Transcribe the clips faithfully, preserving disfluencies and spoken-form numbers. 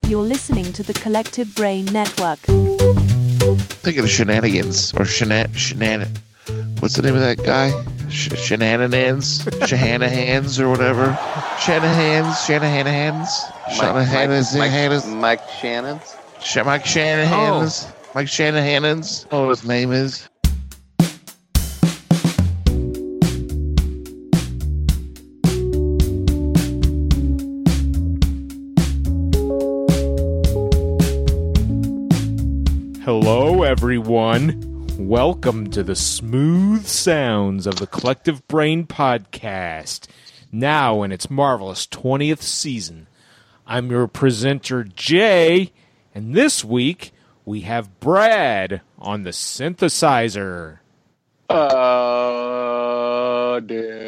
You're listening to the Collective Brain Network. Thinking of Shenanigans or Shenan Shenan. What's the name of that guy? Sh Shenanigans, Shahanahans or whatever. Shanahans, Shanahanahans, Shanahanans, Mike, Mike, Mike Shannon's, Sh Mike Shanahan's, oh. Mike Shanahan's. Oh, his name is. Hello, everyone. Welcome to the smooth sounds of the Collective Brain Podcast, now in its marvelous twentieth season. I'm your presenter, Jay, and this week we have Brad on the synthesizer. Uh,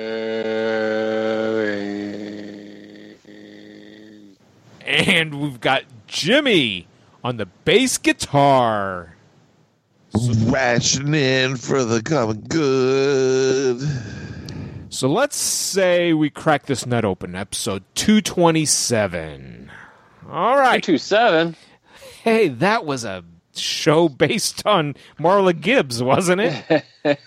and we've got Jimmy on the bass guitar. Rationing for the common good. So let's say we crack this nut open, episode two twenty-seven. All right. two twenty-seven? Hey, that was a show based on Marla Gibbs, wasn't it?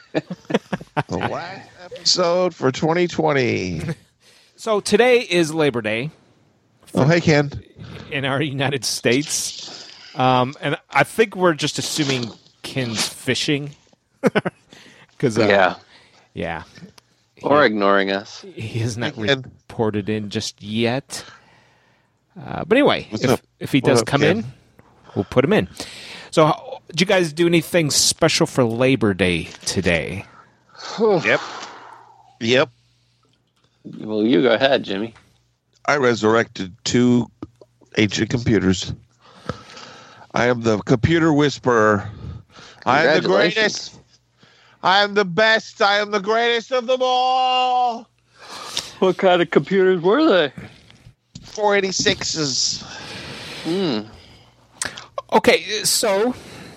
The last episode for twenty twenty. So today is Labor Day. Oh, hey, Ken. In our United States. Um, and I think we're just assuming Ken's fishing. Cause, uh, yeah. Yeah. Or he, ignoring us. He has not reported in just yet. Uh, but anyway, if, if he does up, come Ken? in, we'll put him in. So how, did you guys do anything special for Labor Day today? Yep. Yep. Well, you go ahead, Jimmy. I resurrected two ancient computers. I am the computer whisperer. I am the greatest. I am the best. I am the greatest of them all. What kind of computers were they? four eighty-sixes. Hmm. Okay, so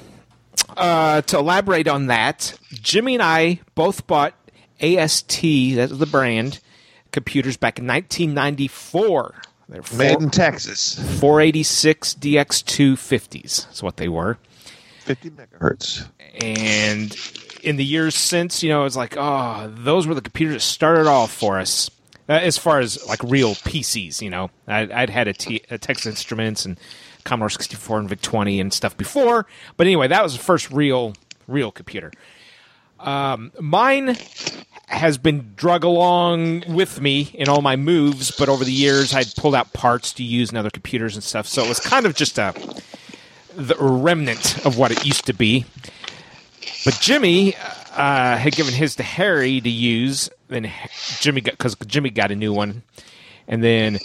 uh, to elaborate on that, Jimmy and I both bought A S T, that's the brand, computers back in nineteen ninety-four. They're four, made in Texas. four eighty-six D X two fifties. That's what they were. fifty megahertz. And in the years since, you know, it's like, oh, those were the computers that started off for us. Uh, as far as like real P Cs, you know, I'd, I'd had a, T, a Texas Instruments and Commodore sixty-four and VIC twenty and stuff before. But anyway, that was the first real, real computer. Um, mine has been drug along with me in all my moves, but over the years I'd pulled out parts to use in other computers and stuff, so it was kind of just a the remnant of what it used to be. But Jimmy uh, had given his to Harry to use, and Jimmy got because Jimmy got a new one, and then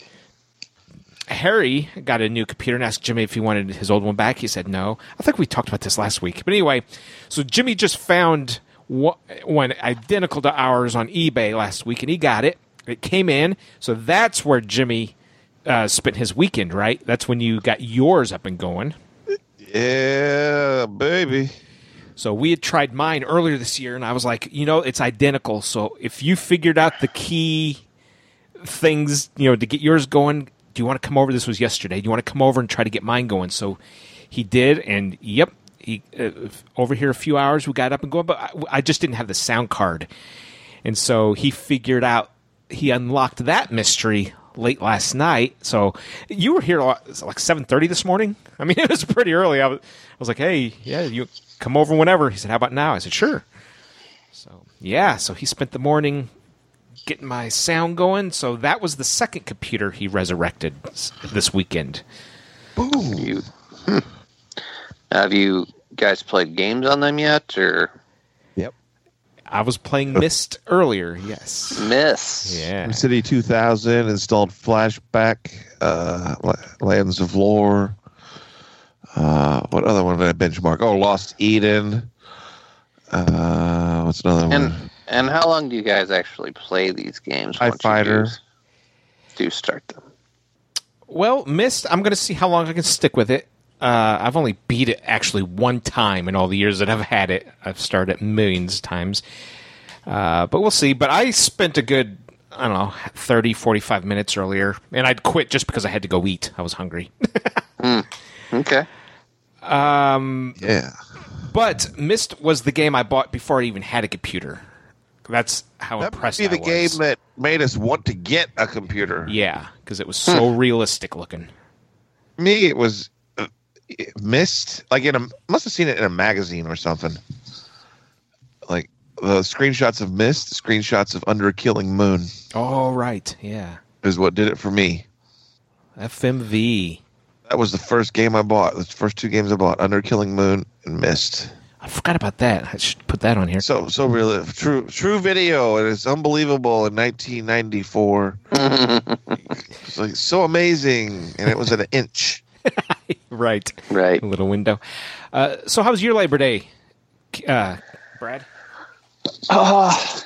Harry got a new computer and asked Jimmy if he wanted his old one back. He said no. I think we talked about this last week, but anyway, so Jimmy just found one identical to ours on eBay last week, and he got it. It came in, so that's where Jimmy uh, spent his weekend, right? That's when you got yours up and going. Yeah, baby. So we had tried mine earlier this year, and I was like, you know, it's identical. So if you figured out the key things, you know, to get yours going, do you want to come over? This was yesterday. Do you want to come over and try to get mine going? So he did, and yep. He, uh, over here a few hours we got up and going, but I, I just didn't have the sound card, and so he figured out he unlocked that mystery late last night. So you were here like seven thirty this morning. I mean, it was pretty early. I was, I was like, hey, yeah, you come over whenever. He said, how about now? I said, sure. So yeah, so he spent the morning getting my sound going. So that was the second computer he resurrected this weekend. Boom. You. Hmm. Have you guys played games on them yet, or? Yep. I was playing Myst earlier, yes. Myst. Yeah. City two thousand, installed Flashback, uh, Lands of Lore. Uh, what other one did I benchmark? Oh, Lost Eden. Uh, what's another and, one? And how long do you guys actually play these games? High Fighter. Do, do start them. Well, Myst, I'm going to see how long I can stick with it. Uh, I've only beat it actually one time in all the years that I've had it. I've started it millions of times. Uh, but we'll see. But I spent a good, I don't know, thirty, forty-five minutes earlier. And I'd quit just because I had to go eat. I was hungry. mm. Okay. Um, Yeah. but Myst was the game I bought before I even had a computer. That's how That might impressed be I the was. game that made us want to get a computer. Yeah, because it was so realistic looking. Me, it was uh, Myst. Like in a, must have seen it in a magazine or something. Like the screenshots of Myst, screenshots of Under a Killing Moon Oh, right. Yeah. is what did it for me. F M V. That was the first game I bought. The first two games I bought: Under a Killing Moon and Myst. I forgot about that. I should put that on here. So so real, true true video, and it's unbelievable in nineteen ninety-four. It's like so amazing, and it was at an inch. Right. Right. A little window. Uh, so how was your Labor Day, uh, Brad? Oh,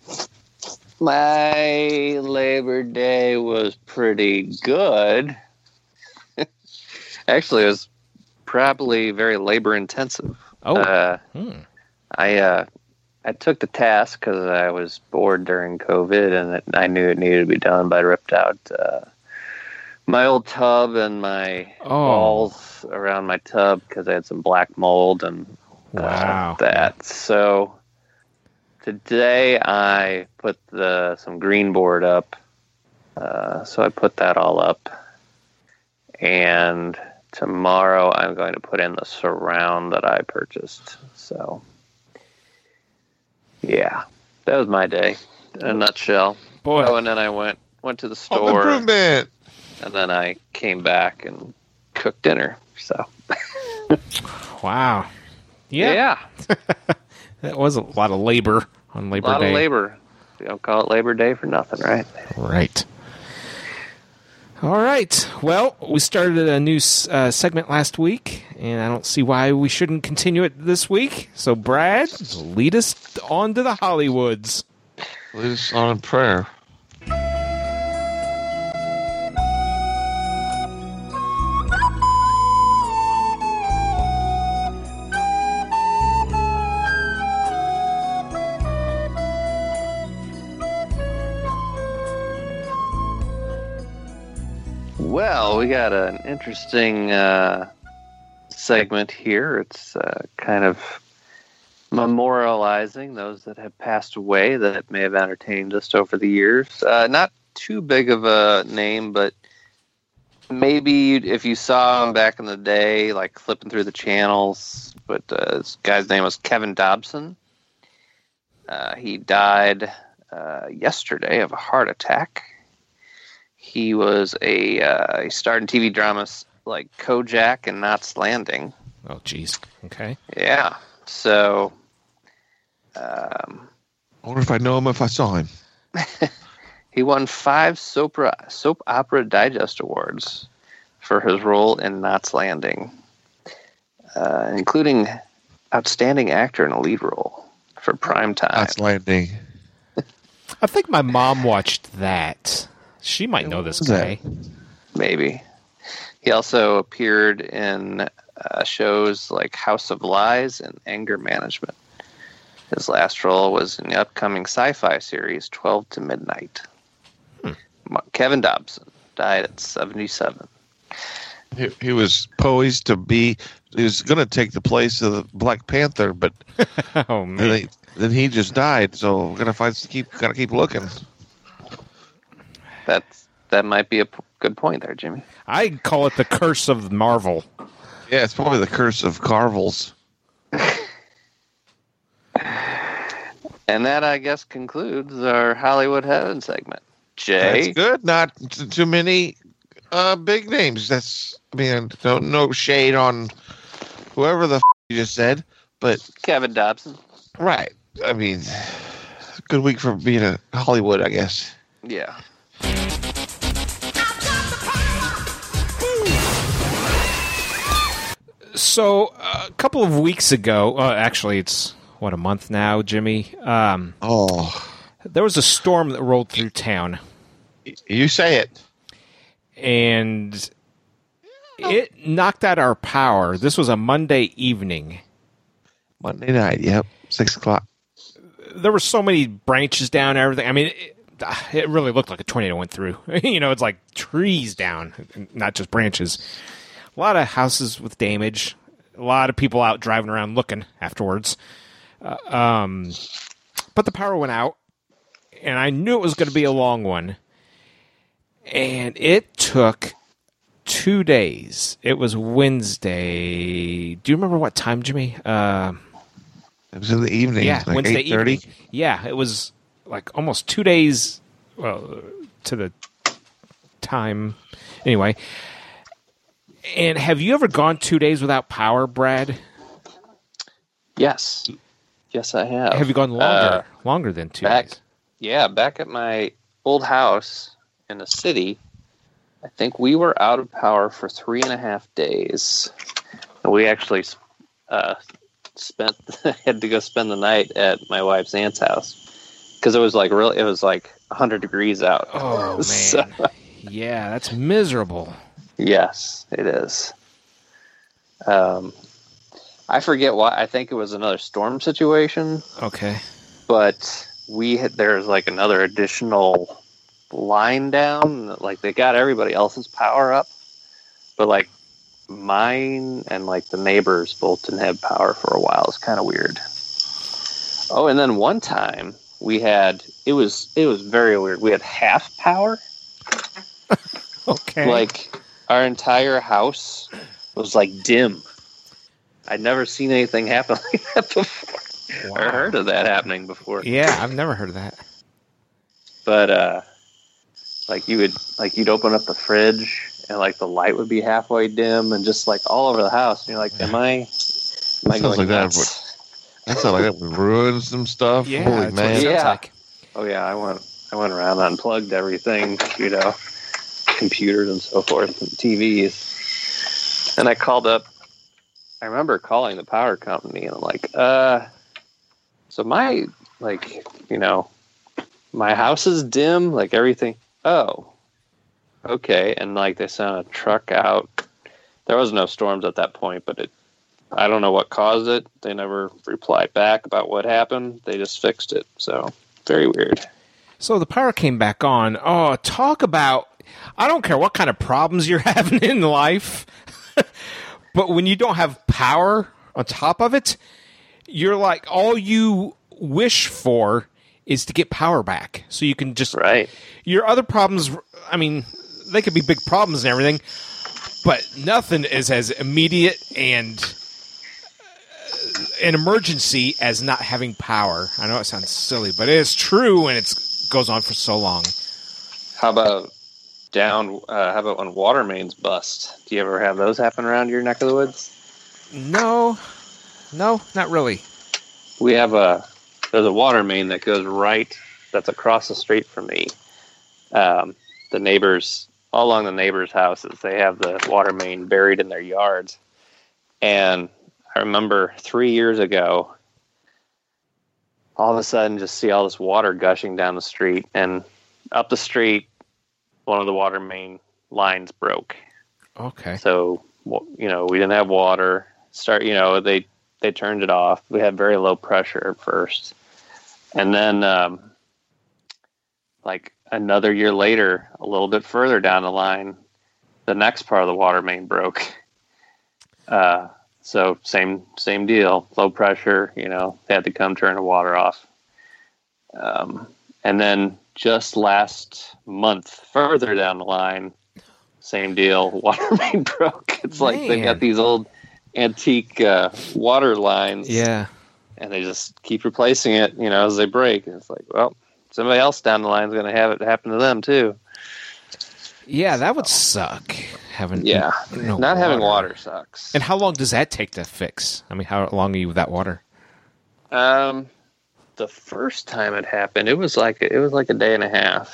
my Labor Day was pretty good. Actually, it was probably very labor intensive. Oh. Uh, Hmm. I uh, I took the task because I was bored during COVID, and it, I knew it needed to be done. But I ripped out uh, my old tub and my Oh. walls around my tub because I had some black mold and uh, Wow. that. So today I put the some green board up. Uh, so I put that all up, and tomorrow I'm going to put in the surround that I purchased. So, yeah, that was my day in a nutshell. Boy. Oh, and then I went went to the Home store, improvement. and then I came back and cooked dinner. So, Wow. Yeah. yeah, That was a lot of labor on a Labor lot Day. of labor. You don't call it Labor Day for nothing, right? Right. All right. Well, we started a new uh, segment last week, and I don't see why we shouldn't continue it this week. So, Brad, lead us on to the Hollywoods. Lead us on in prayer. Well, we got an interesting uh, segment here. It's uh, kind of memorializing those that have passed away that may have entertained us over the years. Uh, not too big of a name, but maybe you'd- if you saw him back in the day, like flipping through the channels. But uh, this guy's name was Kevin Dobson. Uh, he died uh, yesterday of a heart attack. He was a uh, he starred in T V dramas like Kojak and Knots Landing. Oh, geez. Okay. Yeah. So, um, I wonder if I know him if I saw him. he won five soap, soap opera digest awards for his role in Knots Landing, uh, including outstanding actor in a lead role for primetime. That's landing. I think my mom watched that. She might know this was guy. Maybe. He also appeared in uh, shows like House of Lies and Anger Management. His last role was in the upcoming sci-fi series twelve to Midnight. Hmm. Kevin Dobson died at seventy-seven. He, he was poised to be. He was going to take the place of the Black Panther, but Oh, then, man. they, then he just died. So we're gonna find keep gotta keep looking. That's that might be a p- good point there, Jimmy. I call it the curse of Marvel. Yeah, it's probably the curse of Carvels. And that, I guess, concludes our Hollywood Heaven segment. Jay, That's good. Not t- too many uh, big names. That's I mean, no no shade on whoever the f- you just said, but Kevin Dobson. right. I mean, good week for being a Hollywood, I guess. Yeah. So, uh, a couple of weeks ago, uh, actually, it's, what, a month now, Jimmy? Um, Oh, there was a storm that rolled through town, y- you say it. and it knocked out our power. This was a Monday evening. Monday night. Yep, six o'clock. There were so many branches down and everything. I mean, it, it really looked like a tornado went through. You know, it's like trees down, not just branches. a lot of houses with damage, a lot of people out driving around looking afterwards. Uh, um, but the power went out, and I knew it was going to be a long one. And it took two days. It was Wednesday. Do you remember what time, Jimmy? Uh, it was in the evening. Yeah, like Wednesday eight thirty. evening. Yeah, it was like almost two days well, to the time. Anyway. And have you ever gone two days without power, Brad? Yes. Yes, I have. Have you gone longer? Uh, longer than two back, days? Yeah, back at my old house in the city, I think we were out of power for three and a half days. And we actually uh, spent had to go spend the night at my wife's aunt's house because it was like really it was like one hundred degrees out. Oh man, so, yeah, that's miserable. Yes, it is. Um, I forget why. I think it was another storm situation. Okay, but we had, there's like another additional line down. Like they got everybody else's power up, but like mine and like the neighbors both didn't have power for a while. It's kind of weird. Oh, and then one time we had it was it was very weird. We had half power. Okay, Like our entire house was like dim. I'd never seen anything happen like that before. Wow. Or heard of that happening before. Yeah, I've never heard of that. But uh like you would like you'd open up the fridge and like the light would be halfway dim and just like all over the house. And you're like, Am I am I Sounds going like that. nuts? That sounds like that would ruin some stuff. Yeah, Holy that's what it man. sounds Yeah. like. Oh yeah, I went I went around, unplugged everything, you know, computers and so forth, and T Vs. And I called up I remember calling the power company and I'm like, uh, so my, like, you know, my house is dim, like everything. Oh, okay. And like they sent a truck out. There was no storms at that point, but it, I don't know what caused it. They never replied back about what happened. They just fixed it. So very weird. So the power came back on. Oh, talk about, I don't care what kind of problems you're having in life. But when you don't have power on top of it, you're like, all you wish for is to get power back. So you can just, Right. your other problems, I mean, they could be big problems and everything, but nothing is as immediate and an emergency as not having power. I know it sounds silly, but it is true, and it goes on for so long. How about down, uh, how about when water mains bust? Do you ever have those happen around your neck of the woods? No, no, not really. We have a, there's a water main that goes right, that's across the street from me. Um, the neighbors, all along the neighbors' houses, they have the water main buried in their yards. And I remember three years ago, all of a sudden just see all this water gushing down the street, and up the street, one of the water main lines broke. Okay. So, you know, we didn't have water. Start, you know, they, they turned it off. We had very low pressure at first. And then, um, like another year later, a little bit further down the line, the next part of the water main broke. Uh, so same, same deal, low pressure, you know, they had to come turn the water off. Um, and then just last month, further down the line, same deal, water main broke. It's like Man. they got these old antique uh, water lines. Yeah. And they just keep replacing it, you know, as they break. And it's like, well, somebody else down the line is going to have it happen to them too. Yeah, that would suck. Having Yeah, no not having water sucks. And how long does that take to fix? I mean, how long are you without water? Um, the first time it happened, it was like it was like a day and a half.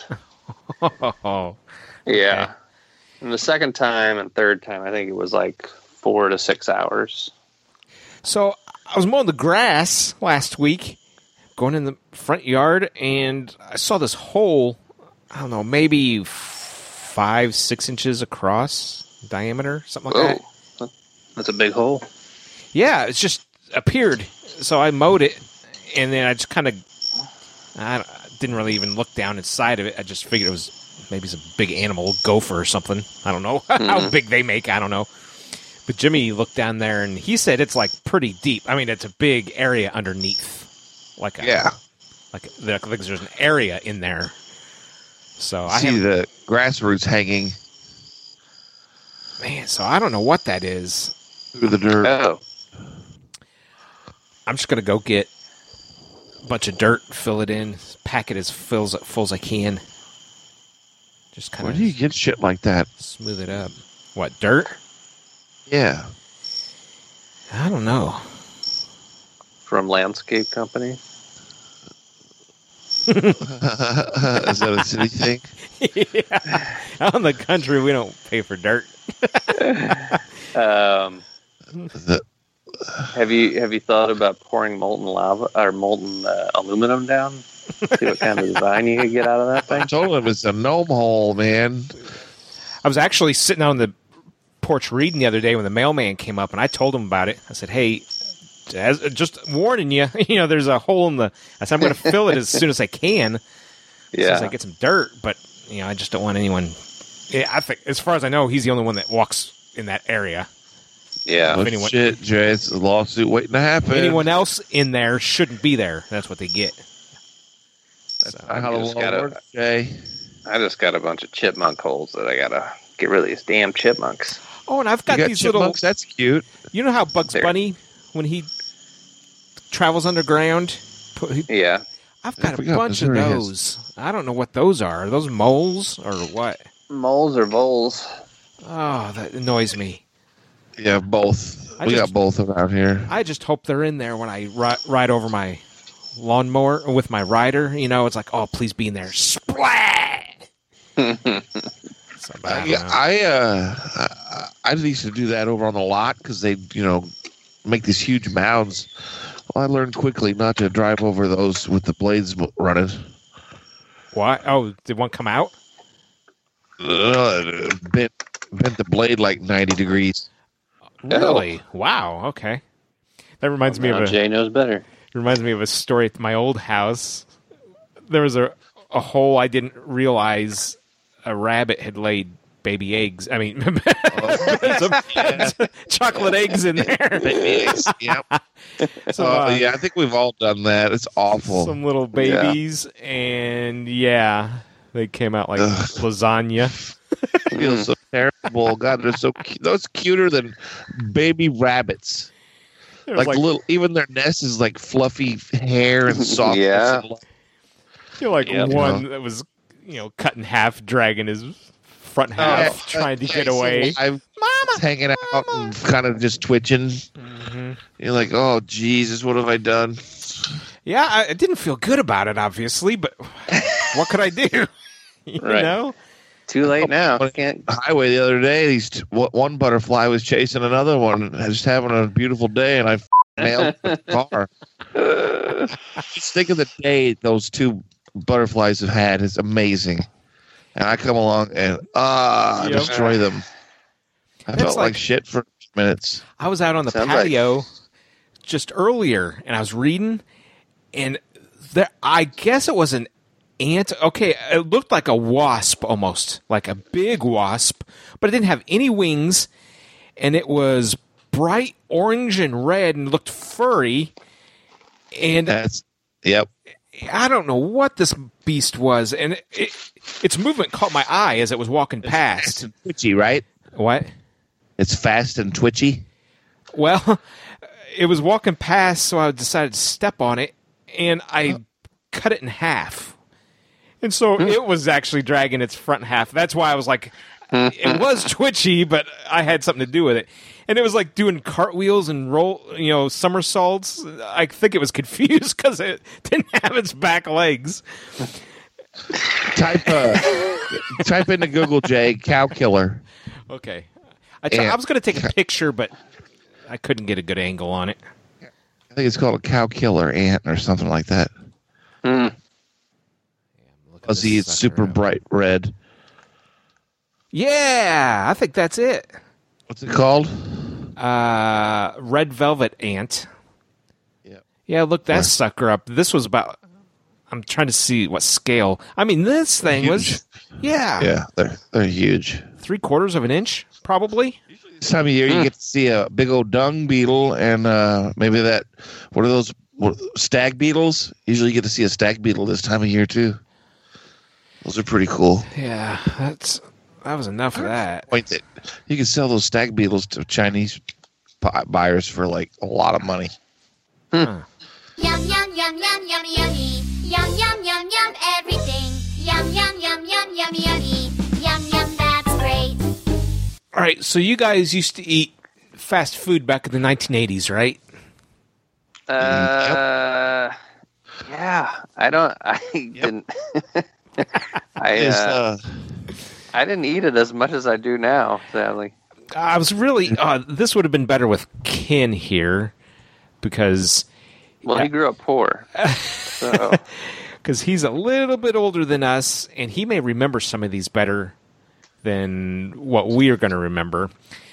Oh, Yeah, and the second time and third time, I think it was like four to six hours. so I was mowing the grass last week, going in the front yard, and I saw this hole. I don't know, maybe five, six inches across diameter, something like Whoa, that. that's a big hole. Yeah, it's just appeared. So I mowed it, and then I just kind of, I don't- didn't really even look down inside of it. I just figured it was maybe some big animal, gopher or something. I don't know how big they make. I don't know. But Jimmy looked down there, and he said it's like pretty deep. I mean, it's a big area underneath. Like a, Yeah. Like, like there's an area in there. So I see have, the grass roots hanging man, so I don't know what that is. through the dirt. Oh, I'm just gonna go get a bunch of dirt, fill it in, pack it as full as, full as I can. Just kind Where of do you get shit like that? smooth it up. What, dirt? Yeah. I don't know. from Landscape Company. Is that a city thing? Yeah. Out in the country, we don't pay for dirt. Um, The- have you have you thought about pouring molten lava or molten uh, aluminum down? See what kind of design you could get out of that I thing. told him it's a gnome hole, man. I was actually sitting on the porch reading the other day when the mailman came up, and I told him about it. I said, "Hey, as, just warning you, you know, there's a hole in the." I said, "I'm going to fill it as soon as I can, as soon as I Yeah, get some dirt." But you know, I just don't want anyone. Yeah, I think, as far as I know, he's the only one that walks in that area. yeah. Oh, anyone- shit, Jay. It's a lawsuit waiting to happen. Anyone else in there shouldn't be there. That's what they get. That's So, not how the just law gotta- works, Jay. I just got a bunch of chipmunk holes that I gotta get rid of these damn chipmunks. oh, and I've You got, got these chipmunks? That's cute. little. You know how Bugs There. Bunny, when he travels underground, put, he, Yeah, I've I got a forgot bunch of Missouri has- those. I don't know what those are. Are those moles or what? moles or voles. Oh, that annoys me. Yeah, both. I we just- got both around here. I just hope they're in there when I ri- ride over my lawnmower with my rider. You know, it's like, oh, please be in there. Splat! So, but I don't Yeah, know. I uh, I, I used to do that over on the lot because they, you know, make these huge mounds. Well, I learned quickly not to drive over those with the blades mo- running. What? Oh, did one come out? Ugh, bent bent the blade like ninety degrees. Really? Wow. Okay. That reminds me Now of a Jay knows better. reminds me of a story at my old house. There was a a hole I didn't realize a rabbit had laid baby eggs. I mean, some chocolate eggs in there. Baby eggs. Yep. Some, Uh, uh, yeah, I think we've all done that. It's awful. some little babies, and yeah, they came out like Ugh. lasagna. It feels so terrible. God, they're so cute. Those cuter than baby rabbits. It was Like, like, little, even their nest is like fluffy hair and soft. Yeah. you're like Yep. one that was, you know, cut in half, dragging his front Oh, half, trying to get away. I'm hanging out and kind of just twitching. Mhm. You're like, oh Jesus, what have I done? Yeah, I, I didn't feel good about it, obviously, but what could I do? you Right. know? Too late now. But- Can't. The highway the other day, these t- wh- one butterfly was chasing another one, just having a beautiful day, and I f- nailed the car. Just think of the day those two butterflies have had. It's amazing. And I come along and ah, Yep. destroy them. I It's felt like, like- shit for minutes. I was out on the Sounds like- patio just earlier, and I was reading, and there, I guess it was an ant. Okay, it looked like a wasp almost, like a big wasp, but it didn't have any wings, and it was bright orange and red and looked furry. And That's yep. I don't know what this beast was, and it, it, its movement caught my eye as it was walking Fast past. and twitchy, right? What? It's fast and twitchy. Well, it was walking past, so I decided to step on it, and I cut it in half. And so it was actually dragging its front half. That's why I was like, it was twitchy, but I had something to do with it. And it was like doing cartwheels and roll, you know, somersaults. I think it was confused because it didn't have its back legs. Type uh, type into Google J cow killer. Okay. I, t- I was going to take a picture, but I couldn't get a good angle on it. I think it's called a cow killer ant or something like that. Hmm. Look at Fuzzy, this it's sucker super up. bright red. Yeah, I think that's it. What's it called? Uh, red velvet ant. Yeah. Yeah, look that Where? sucker up. This was about. I'm trying to see what scale. I mean, this thing was. Huge. Yeah, Yeah, they're they're huge. three quarters of an inch, probably. This time of year, you Hmm. get to see a big old dung beetle and uh, maybe that. What are those what, stag beetles? Usually, you get to see a stag beetle this time of year too. Those are pretty cool. Yeah, that's that was enough of that. Point that you can sell those stag beetles to Chinese bu- buyers for like a lot of money. Yum yum yum yum yum yummy. Yum yum yum yum everything. Yum yum yum yum yum yummy. Yum yum that's great. All right, so you guys used to eat fast food back in the nineteen eighties, right? Uh, yeah. I don't. I didn't. I Is, uh, uh, I didn't eat it as much as I do now. Sadly. I was really. Uh, this would have been better with Ken here because Well, he grew up poor. So because he's a little bit older than us, and he may remember some of these better than what we are going to remember.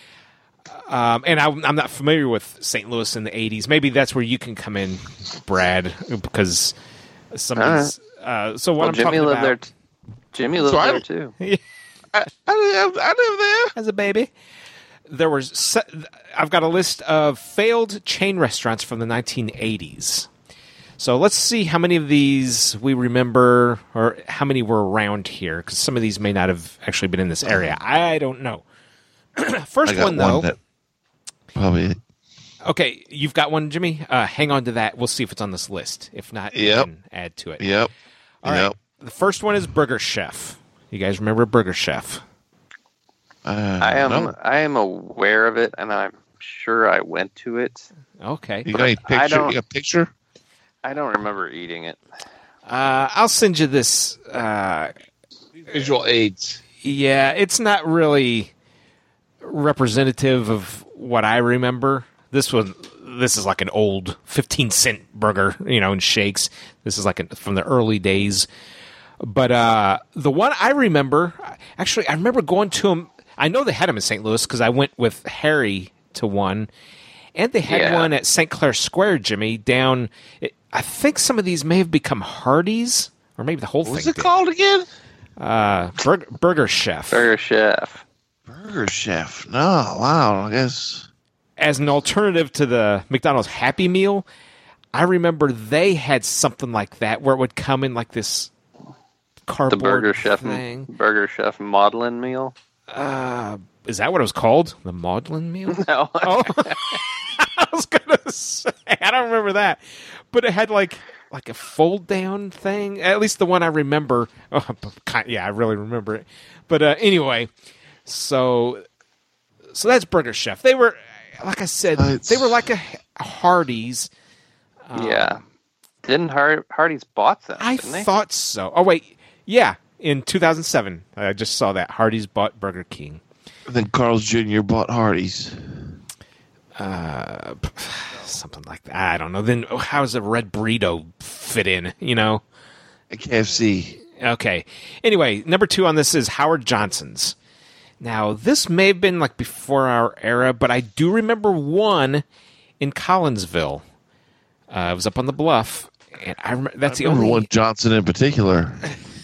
Um, and I, I'm not familiar with Saint Louis in the eighties. Maybe that's where you can come in, Brad, because some of these. Uh, so what well, I'm Jimmy talking lived about there. T- Jimmy lived So I- there too. I, I, live, I live there. as a baby, there was. Se- I've got a list of failed chain restaurants from the nineteen eighties. So let's see how many of these we remember, or how many were around here, because some of these may not have actually been in this area. I don't know. First I got one, though. one that probably. Okay, you've got one, Jimmy. Uh, hang on to that. We'll see if it's on this list. If not, you Yep. can add to it. Yep. All yep. right. The first one is Burger Chef. You guys remember Burger Chef? Uh, I am. no. I am aware of it, and I'm sure I went to it. Okay. You got any I picture? don't- You got a picture? I don't remember eating it. Uh, I'll send you this. Uh, Visual aids. yeah, it's not really representative of what I remember. This was. This is like an old fifteen cent burger, you know, and shakes. This is like a, from the early days. But uh, the one I remember, actually, I remember going to them. I know they had them in Saint Louis because I went with Harry to one, and they had Yeah. one at Saint Clair Square, Jimmy. Down, I think some of these may have become Hardee's, or maybe the whole What's thing. it called again? did. Uh, Burger, Burger Chef. Burger Chef. Burger Chef. No, wow. I guess. As an alternative to the McDonald's Happy Meal, I remember they had something like that where it would come in like this The cardboard Burger Chef. thing. Burger Chef Maudlin meal. Uh, is that what it was called? The Maudlin Meal? No. Oh, I was gonna say I don't remember that, but it had like like a fold down thing. At least the one I remember. Oh, kind- yeah, I really remember it. But uh, anyway, so so that's Burger Chef. They were, like I said, Uh, it's- they were like a, a Hardee's. yeah. Didn't Hard- Hardee's bought them? I didn't they? thought so. Oh wait, yeah, in two thousand seven, I just saw that Hardee's bought Burger King. And then Carl's Junior bought Hardee's. Uh, something like that. I don't know. Then how does a red burrito fit in? You know. At K F C. Okay. Anyway, number two on this is Howard Johnson's. Now, this may have been like before our era, but I do remember one in Collinsville. Uh, it was up on the bluff, and I remember that's I the remember only one Johnson in particular.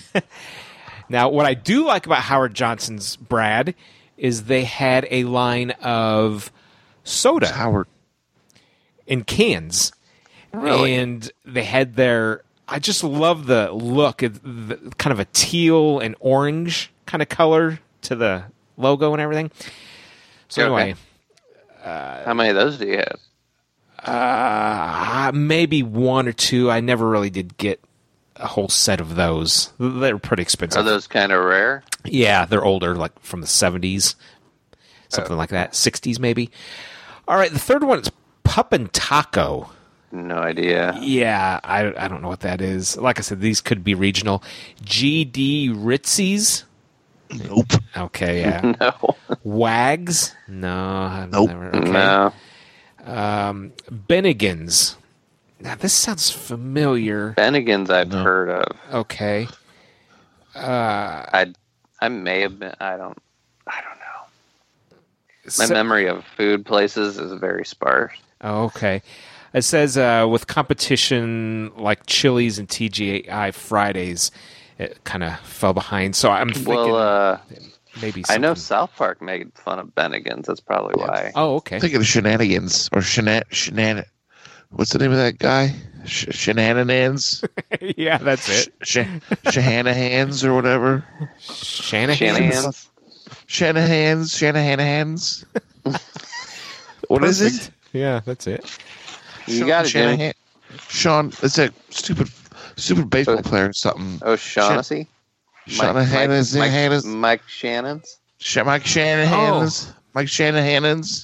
Now, what I do like about Howard Johnson's, Brad, is they had a line of soda Howard. in cans. Really? And they had their, I just love the look, of the, kind of a teal and orange kind of color to the logo and everything. So Okay. anyway, How many of those do you have? uh, maybe one or two. I never really did get a whole set of those. They're pretty expensive. Are those kind of rare? Yeah, they're older, like from the seventies, something like that, sixties maybe. All right, the third one is Pup and Taco. No idea. Yeah, I, I don't know what that is. Like I said, these could be regional. G D Ritzy's. Nope. Okay, yeah. No. Wags. No, I've Nope. never. Okay. No. Um, Bennigan's. Now this sounds familiar. Bennigan's I've No. heard of. Okay. I I may have been. I don't. I don't know. My So- memory of food places is very sparse. Oh, okay. It says uh, with competition like Chili's and T G I Fridays, it kind of fell behind. So I'm thinking, Well, uh, maybe. I know something- South Park made fun of Bennigan's. That's probably why. Oh, okay. I'm thinking of Shenanigans or Shenan Shenan. What's the name of that guy? Sh- Shenanigans? Yeah, that's it. Sh- Shahanahans or whatever. Shanahan. Shanahan's. Shanahans, Shanahanahans. What is it? Yeah, that's it. You Sean got it, Jimmy. Shanahan. Sean, it's that stupid, stupid baseball Oh. player or something. O'Shaughnessy? Shanahan is Mike, Hannah's. Mike Shannon's? Sh- Mike Shanahan's. Mike Shanahan's.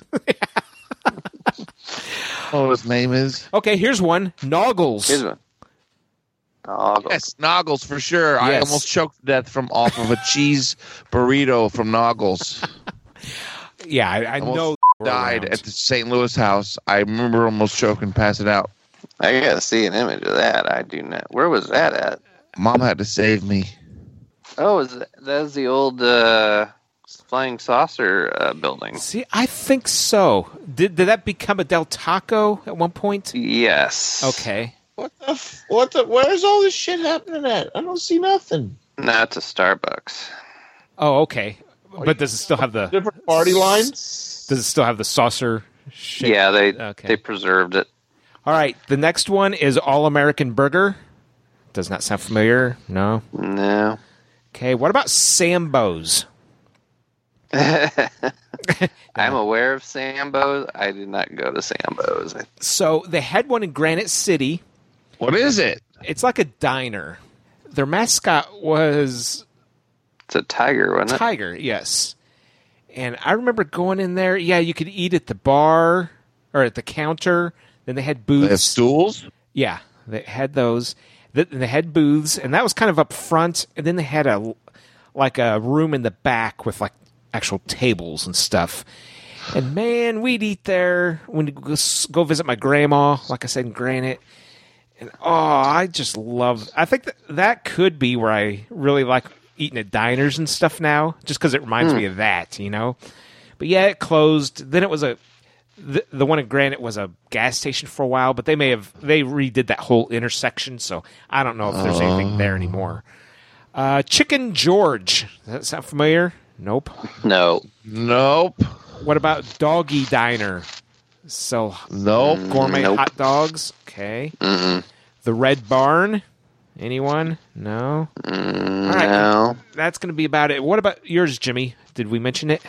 Oh, his name is. Okay, here's one. Noggles. Here's one. Oh, Yes, Noggles for sure. I Yes. almost choked to death from off of a cheese burrito from Noggles. Yeah, I, I Almost know. Died at the Saint Louis house. I remember almost choking, passing out. I gotta see an image of that. I do not. Where was that at? Mom had to save me. Oh, is that, that's the old uh, flying saucer uh, building. See, I think so. Did did that become a Del Taco at one point? Yes. Okay. What the? F- what the? Where's all this shit happening at? I don't see nothing. Not to Starbucks. Oh, okay. But does it still have the Different party lines. does it still have the saucer shape? Yeah, they Okay. they preserved it. All right. The next one is All American Burger. Does not sound familiar. No. No. Okay. What about Sambo's? I'm aware of Sambo's. I did not go to Sambo's. So they had one in Granite City. What is it? It's like a diner. Their mascot was It's a tiger, wasn't it? Tiger, yes. And I remember going in there. Yeah, you could eat at the bar or at the counter. Then they had booths. They have stools. Yeah, they had those. Th- They had booths, and that was kind of up front. And then they had a like a room in the back with like actual tables and stuff. And man, we'd eat there when we go s- go visit my grandma. Like I said, in Granite. And oh, I just love. I think that that could be where I really like eating at diners and stuff now, just because it reminds me of that, you know. But yeah, it closed. Then it was a the, the one in Granite was a gas station for a while, but they may have they redid that whole intersection, so I don't know if there's anything there anymore. Uh, Chicken George, does that sound familiar? Nope. No. Nope. What about Doggy Diner? So Nope. gourmet Nope. hot dogs. Okay. Mm-mm. The Red Barn. Anyone? No. Mm, All right. No. That's going to be about it. What about yours, Jimmy? Did we mention it?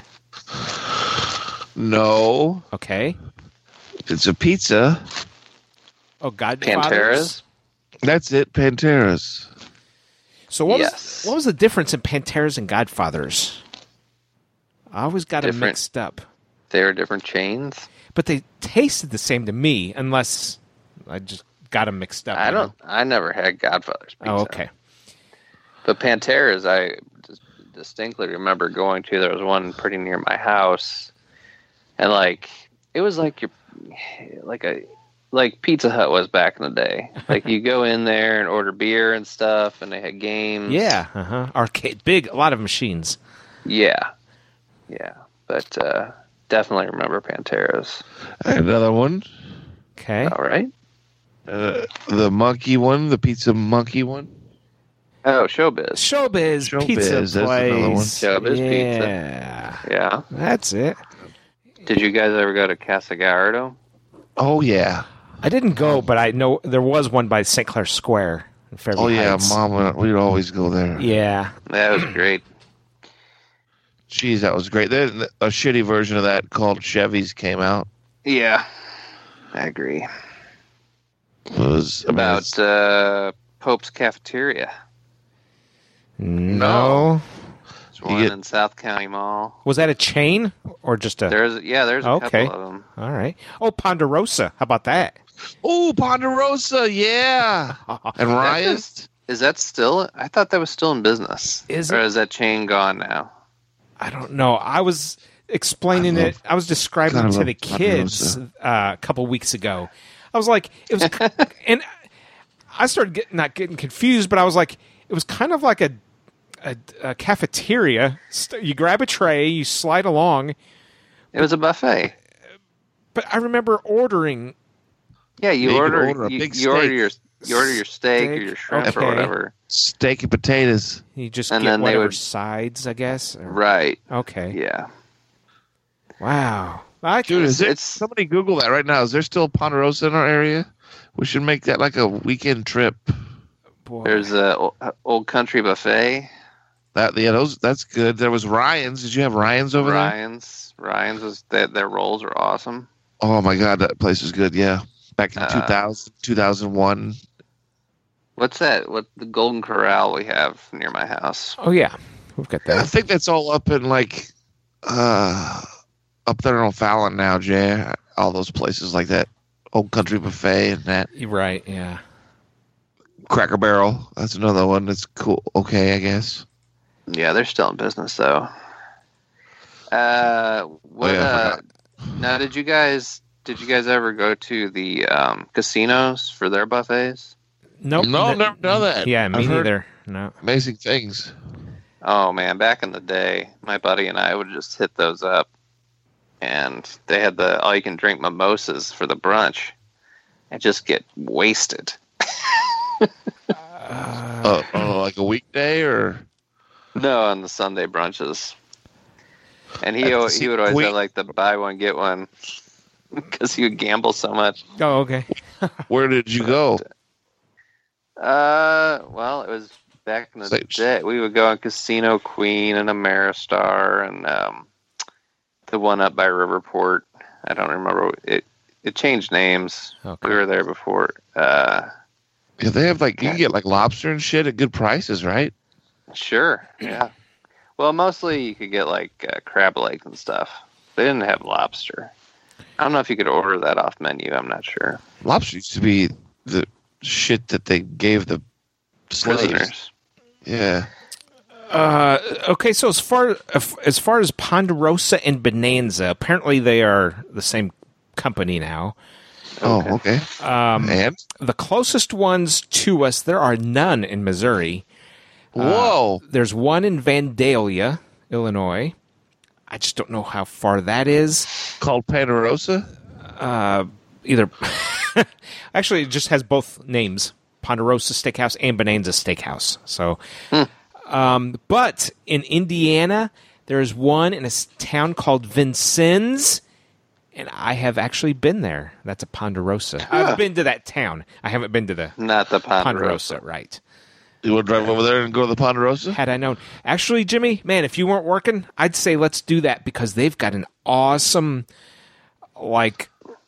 No. Okay. It's a pizza. Oh, Godfather's. Pantera's. That's it. Pantera's. So what Yes. was what was the difference in Pantera's and Godfather's? I always got them Different. mixed up, They were different chains. but they tasted the same to me, unless I just got them mixed up. I you know? don't. I never had Godfather's pizza. Oh, okay. But Pantera's, I dis- distinctly remember going to. There was one pretty near my house, and like it was like your, like a, like Pizza Hut was back in the day. Like you go in there and order beer and stuff, and they had games. Yeah. Uh huh. Arcade, big, a lot of machines. Yeah. Yeah. But uh, definitely remember Pantera's. Another one. Okay. All right. Uh, the monkey one. The pizza monkey one. Oh, Showbiz. Showbiz, Showbiz, Pizza that's another one. Place. Showbiz Pizza. Yeah. Yeah. That's it. Did you guys ever go to Casa Gallardo? Oh yeah. I didn't go, but I know there was one by Saint Clair Square in Fairview Oh yeah. Heights. Mom, we'd always go there. Yeah. That was great. Jeez, that was great. Then a shitty version of that called Chevy's came out. Yeah. I agree. It was I mean, About it's- uh, Pope's Cafeteria. No. There's one get- in South County Mall. Was that a chain or just a? There's yeah, there's a Okay. couple of them. All right. Oh, Ponderosa. How about that? oh Ponderosa, yeah. And Ryan's. Is that still? I thought that was still in business. Is or it? is that chain gone now? I don't know. I was explaining I love- it. I was describing God, I it to love the kids Ponderosa. uh, a couple weeks ago. I was like, it was, and I started getting not getting confused, but I was like, it was kind of like a a, a cafeteria. St- You grab a tray, you slide along. It was a buffet. But I remember ordering. Yeah, you Yeah, you could order, order a you, big you order steak. your You order your steak, or Steak, your shrimp okay. or whatever. Steak and potatoes. You just And get then they whatever would- sides, I guess. or- Right. Okay. Yeah. Wow. I Dude, It's- is there, it's- somebody Google that right now. Is there still Ponderosa in our area? We should make that like a weekend trip. boy. There's a o- Old Country Buffet. That yeah, those that's good. There was Ryan's. Did you have Ryan's over there? Ryan's. Ryan's was their, their rolls are awesome. Oh my god, that place was good. Yeah, back in Uh, two thousand, two thousand one. What's that? What the Golden Corral we have near my house? Oh yeah, we've got I that. think that's all up in like uh up there in O'Fallon now, Jay. All those places like that. Old Country Buffet and that. You're right. Yeah. Cracker Barrel. That's another one that's cool. Okay, I guess. Yeah, they're still in business though. Uh, what? Oh, yeah, I uh, now, did you guys did you guys ever go to the um, casinos for their buffets? Nope. No, That- never done that. Yeah, me I've heard neither. No. Amazing things. Oh man, back in the day, my buddy and I would just hit those up, and they had the all you can drink mimosas for the brunch, and just get wasted. Uh, oh, like a weekday or No, on the Sunday brunches. And he At the al- he would always Queen- have like the buy one get one because he would gamble so much. Oh, okay. where did you go? Uh, well, it was back in the Say- day. We would go on Casino Queen and Ameristar and um, the one up by Riverport. I don't remember it. It changed names. Okay. We were there before. Uh, Yeah, they have like you can get like lobster and shit at good prices, right? sure, yeah. Well, mostly you could get like uh, crab legs and stuff. They didn't have lobster. I don't know if you could order that off menu. I'm not sure. Lobster used to be the shit that they gave the slaves. Prisoners. Yeah. Uh, okay, so as far as far as Ponderosa and Bonanza, apparently they are the same company now. Oh, okay. Um, And the closest ones to us, there are none in Missouri. whoa, There's one in Vandalia, Illinois. I just don't know how far that is. called Ponderosa. Uh, either actually, it just has both names: Ponderosa Steakhouse and Bonanza Steakhouse. So, um, but in Indiana, there's one in a s- town called Vincennes, and I have actually been there. That's a Ponderosa. I've been to that town. I haven't been to the Not the Ponderosa. Ponderosa, right? You want to drive over there and go to the Ponderosa? Had I known. Actually, Jimmy, man, if you weren't working, I'd say let's do that because they've got an awesome, like,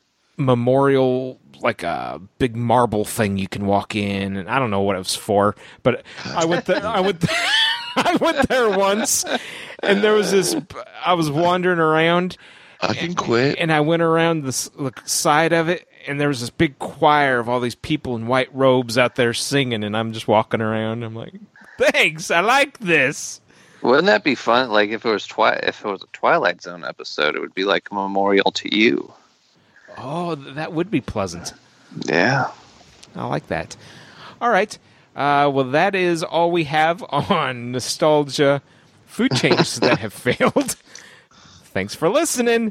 memorial, like a big marble thing you can walk in. And I don't know what it was for, but I went there. I went. There, I went there once, and there was this. I was wandering around, I can quit. and I went around the, s- the side of it, and there was this big choir of all these people in white robes out there singing, and I'm just walking around. I'm like, thanks, I like this. Wouldn't that be fun? Like if it was twi- if it was a Twilight Zone episode, it would be like a memorial to you. Oh, th- that would be pleasant. Yeah. I like that. All right. Uh, well, that is all we have on nostalgia food changes that have failed. Thanks for listening.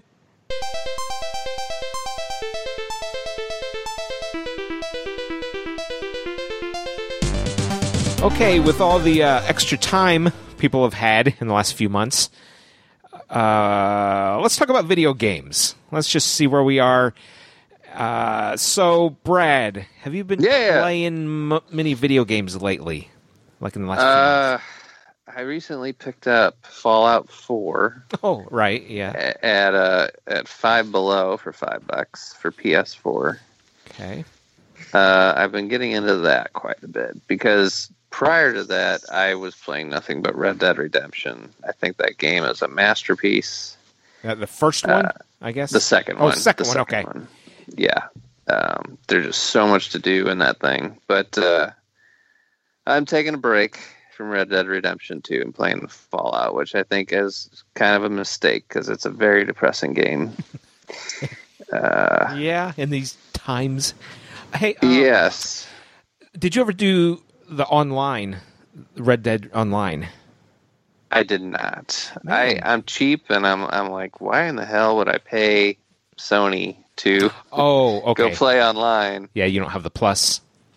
Okay, with all the uh, extra time people have had in the last few months, uh, let's talk about video games. Let's just see where we are. Uh, so, Brad, have you been Yeah. playing m- many video games lately? Like in the last Uh, I recently picked up Fallout Four few months? Oh, right, yeah. a- at uh at Five Below for five bucks for P S four. Okay. Uh, I've been getting into that quite a bit because prior to that, I was playing nothing but Red Dead Redemption. I think that game is a masterpiece. Uh, the first one, I guess? The second Oh, one. second the one, okay. one. Yeah. Um, there's just so much to do in that thing. But uh, I'm taking a break from Red Dead Redemption two and playing Fallout, which I think is kind of a mistake because it's a very depressing game. uh, Yeah, in these times. Hey, uh, yes. did you ever do the online, Red Dead Online? I did not. Man. I, I'm cheap, and I'm I'm like, why in the hell would I pay Sony to Oh, okay. go play online? Yeah, you don't have the plus.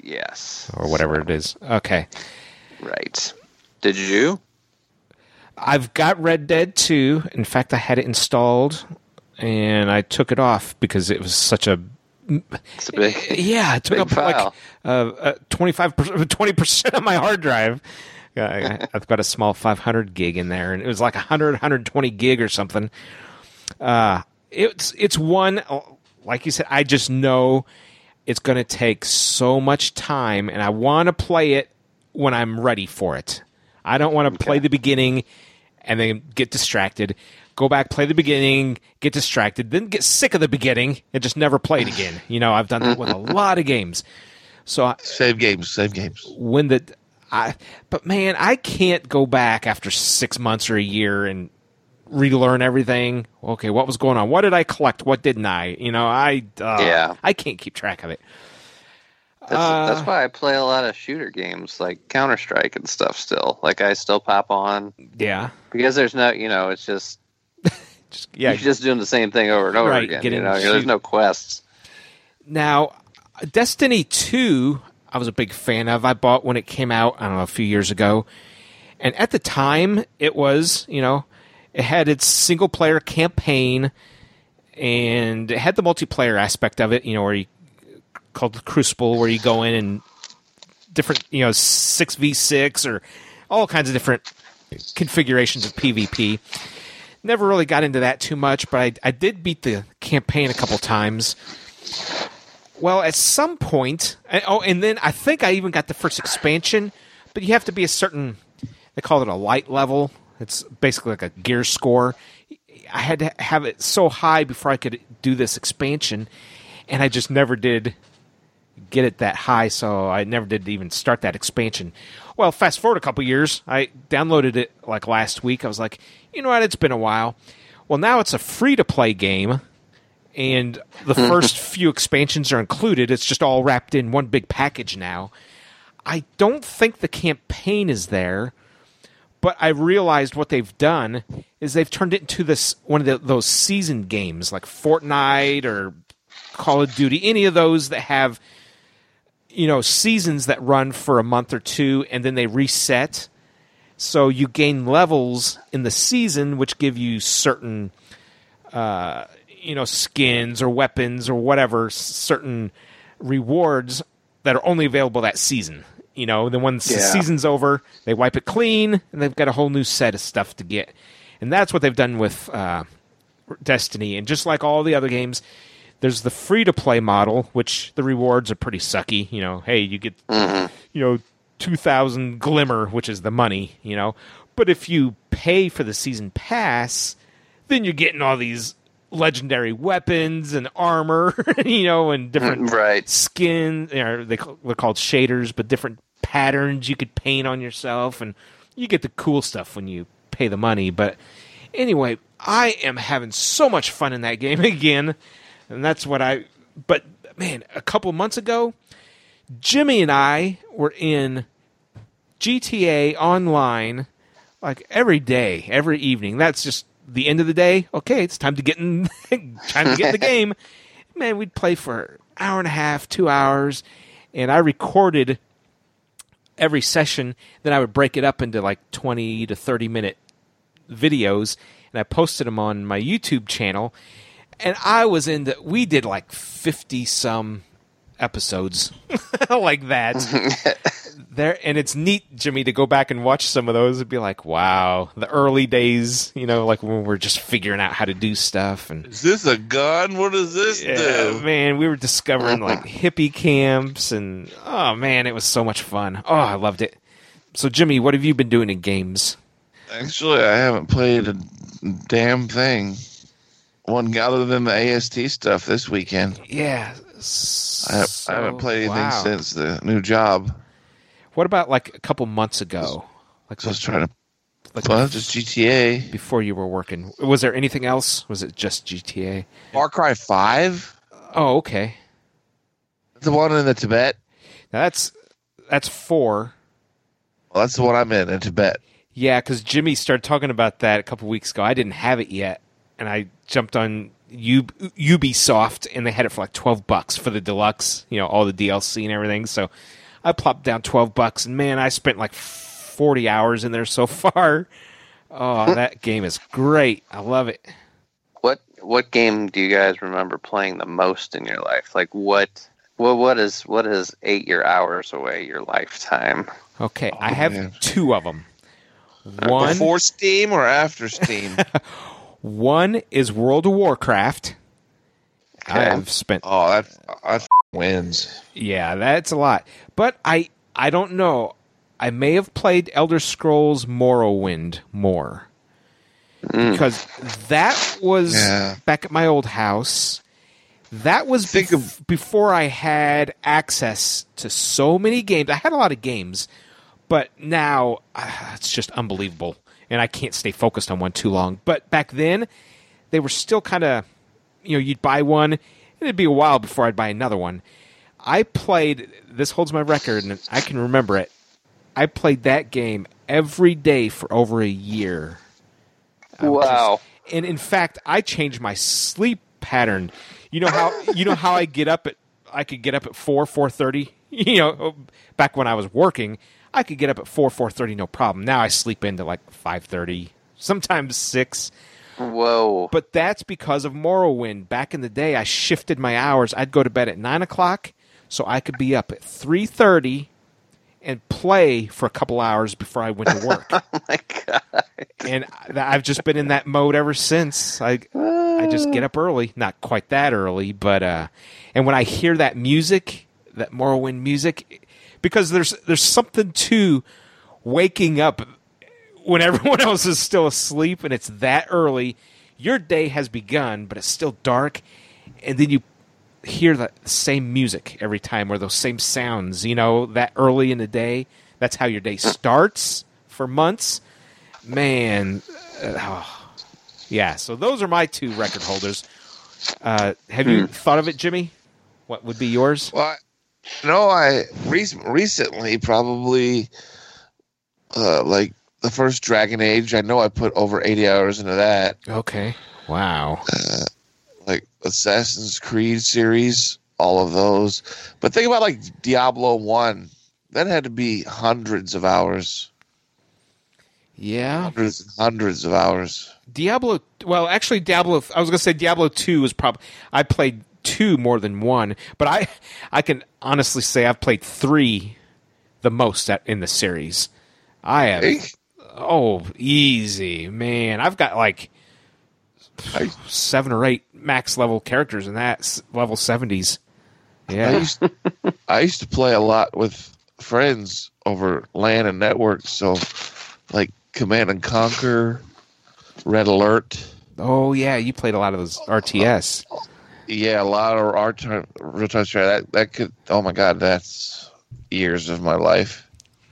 Yes. or whatever So, it is. Okay. Right. Did you? I've got Red Dead two. In fact, I had it installed, and I took it off because it was such a It's a big. yeah. It took big up file. like uh, uh, twenty-five percent, twenty percent of my hard drive. I, I've got a small five hundred gig in there, and it was like one hundred, one hundred twenty gig or something. Uh, it's it's one, like you said, I just know it's going to take so much time, and I want to play it when I'm ready for it. I don't want to play the beginning and then get distracted, go back, play the beginning, get distracted, then get sick of the beginning and just never play it again. You know, I've done that with a lot of games. So I, Save games, save games. when the I, but man, I can't go back after six months or a year and relearn everything. Okay, what was going on? What did I collect? What didn't I? You know, I uh, Yeah. I can't keep track of it. That's, Uh, that's why I play a lot of shooter games like Counter Strike and stuff. Still, like I still pop on Yeah, because there's no, you know, it's just just yeah. you're just doing the same thing over and over Right, again. get You in know, and there's shoot. no quests. Now, Destiny two, I was a big fan of. I bought when it came out, I don't know, a few years ago. And at the time, it was, you know, it had its single-player campaign, and it had the multiplayer aspect of it, you know, where you, called the Crucible, where you go in and different, you know, six v six or all kinds of different configurations of PvP. Never really got into that too much, but I, I did beat the campaign a couple times. Well, at some point, and, oh, and then I think I even got the first expansion, but you have to be a certain, they call it a light level. It's basically like a gear score. I had to have it so high before I could do this expansion, and I just never did get it that high, so I never did even start that expansion. Well, fast forward a couple years, I downloaded it like last week. I was like, you know what, it's been a while. Well, now it's a free-to-play game, and the first few expansions are included. It's just all wrapped in one big package now. I don't think the campaign is there, but I realized what they've done is they've turned it into this one of the, those season games like Fortnite or Call of Duty, any of those that have, you know, seasons that run for a month or two and then they reset. So you gain levels in the season, which give you certain, uh, you know, skins or weapons or whatever, certain rewards that are only available that season. You know, then once the Yeah. season's over, they wipe it clean and they've got a whole new set of stuff to get. And that's what they've done with uh, Destiny. And just like all the other games, there's the free-to-play model, which the rewards are pretty sucky. You know, hey, you get, you know, two thousand Glimmer, which is the money, you know. But if you pay for the season pass, then you're getting all these legendary weapons and armor, you know, and different Right. skin. You know, they call, they're called shaders, but different patterns you could paint on yourself, and you get the cool stuff when you pay the money. But anyway, I am having so much fun in that game again, and that's what I. But man, a couple months ago, Jimmy and I were in G T A Online like every day, every evening. That's just the end of the day. Okay, it's time to get in, time to get in the game. Man, we'd play for an hour and a half, two hours, and I recorded every session. Then I would break it up into like twenty to thirty minute videos, and I posted them on my YouTube channel. And I was in the, we did like fifty some episodes like that. There, and it's neat, Jimmy, to go back and watch some of those and be like, wow, the early days, you know, like when we were just figuring out how to do stuff. And Is this a gun? What does this yeah, do? man, we were discovering like hippie camps, and oh man, it was so much fun. Oh, I loved it. So, Jimmy, what have you been doing in games? Actually, I haven't played a damn thing. One other than the A S T stuff this weekend. Yeah, I, so, I haven't played anything wow. since the new job. What about like a couple months ago? Like, So I was trying to. like Well, just G T A. before you were working. Was there anything else? Was it just G T A? Far Cry five? Oh, okay. The one in the Tibet? Now that's that's four. Well, that's the one I'm in, in Tibet. Yeah, because Jimmy started talking about that a couple weeks ago. I didn't have it yet. and I jumped on U- Ubisoft, and they had it for like twelve bucks for the deluxe, you know, all the D L C and everything. So I plopped down twelve bucks, and man, I spent like forty hours in there so far. Oh, that game is great. I love it. What what game do you guys remember playing the most in your life? Like what what what is what is ate your hours away your lifetime? Okay, Oh, I have man. two of them. One, Before Steam or after Steam? one is World of Warcraft. Okay. I've spent Oh, that that wins. yeah, that's a lot. But I I don't know. I may have played Elder Scrolls Morrowind more. Mm. Because that was Yeah. back at my old house. That was Think bef- of- before I had access to so many games. I had a lot of games, but now uh, it's just unbelievable. And I can't stay focused on one too long. But back then, they were still kind of, you know, you'd buy one, and it'd be a while before I'd buy another one. I played, this holds my record, and I can remember it. I played that game every day for over a year. I was Wow. just- and in fact, I changed my sleep pattern. You know how you know how I get up at I could get up at four four thirty. You know, back when I was working, I could get up at four four thirty, no problem. Now I sleep into like five thirty, sometimes six. Whoa. But that's because of Morrowind. Back in the day, I shifted my hours. I'd go to bed at nine o'clock, so I could be up at three thirty and play for a couple hours before I went to work. Oh my god. And I- I've just been in that mode ever since. I I just get up early, not quite that early, but uh, and when I hear that music, that Morrowind music, because there's there's something to waking up when everyone else is still asleep and it's that early. Your day has begun, but it's still dark, and then you hear the same music every time, or those same sounds, you know, that early in the day. That's how your day starts for months. Man, uh, oh. Yeah, so those are my two record holders. Uh, have you thought of it, Jimmy? What would be yours? Well, I, no, I re- recently probably uh, like the first Dragon Age. I know I put over eighty hours into that. Okay. Wow. Uh, like Assassin's Creed series, all of those. But think about like Diablo one. That had to be hundreds of hours. Yeah. Hundreds and hundreds of hours. Diablo, well, actually, Diablo, I was going to say Diablo two was probably, I played two more than one, but I I can honestly say I've played three the most at, in the series. I have, Hey, oh, easy, man. I've got like I, seven or eight max level characters in that, s- level seventies. I, Yeah. used, I used to play a lot with friends over LAN and networks. So, like Command and Conquer, Red Alert. Oh, yeah, you played a lot of those R T S. Yeah, a lot of our time, real time strategy. That that could. Oh my God, that's years of my life.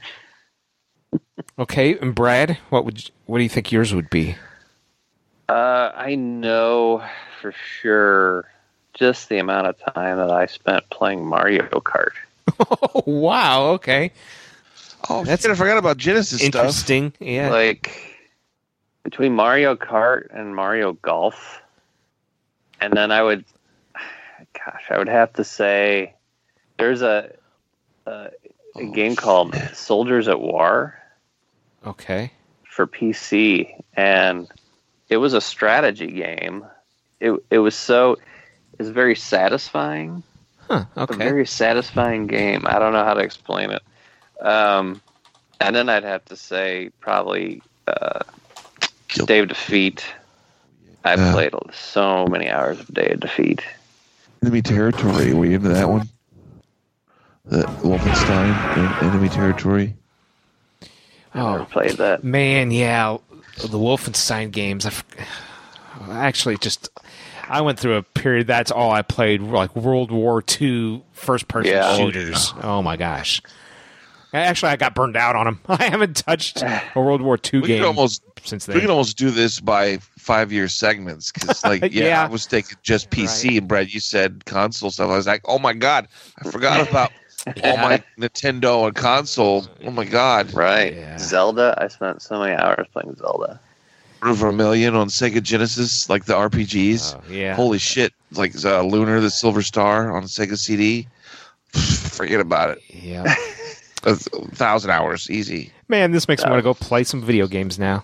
Okay, and Brad, what would you, what do you think yours would be? Uh, I know for sure just the amount of time that I spent playing Mario Kart. Oh, wow, okay. Oh, That's that's I forgot about Genesis stuff. Interesting. Yeah. Like between Mario Kart and Mario Golf, and then I would, gosh, I would have to say there's a a, a game called Soldiers at War Okay. for P C, and it was a strategy game. It it was so it was very satisfying. Huh, A okay. very satisfying game. I don't know how to explain it. Um, and then I'd have to say probably uh, Guild- Day of Defeat. I Yeah. played so many hours of Day of Defeat. Enemy Territory. Were you into that one? The Wolfenstein en- Enemy Territory. I never Oh, played that. man, yeah. The Wolfenstein games. I've, actually, just I went through a period. That's all I played, like World War Two first-person Yeah. shooters. Oh my gosh! Actually, I got burned out on them. I haven't touched a World War Two We game could almost since we then. could almost do this by five year segments because, like, yeah, Yeah. I was thinking just P C, and Brad, you said console stuff. I was like, oh my God, I forgot about all my Nintendo and console. Oh my God, Right. Yeah. Zelda. I spent so many hours playing Zelda. Quarter of a million on Sega Genesis, like the R P Gs. Oh, yeah. Holy shit! Like uh, Lunar, the Silver Star on Sega C D. Forget about it. Yeah. A thousand hours, easy. Man, this makes me want to go play some video games now.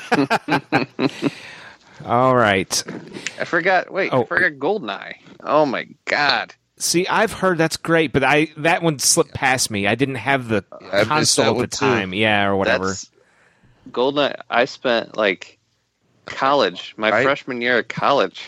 All right. I forgot. Wait, Oh. I forgot GoldenEye. Oh my god. See, I've heard that's great, but I that one slipped past me. I didn't have the I missed console that at one the too. time. Yeah, or whatever. That's GoldenEye. I spent like college, my Right. freshman year of college.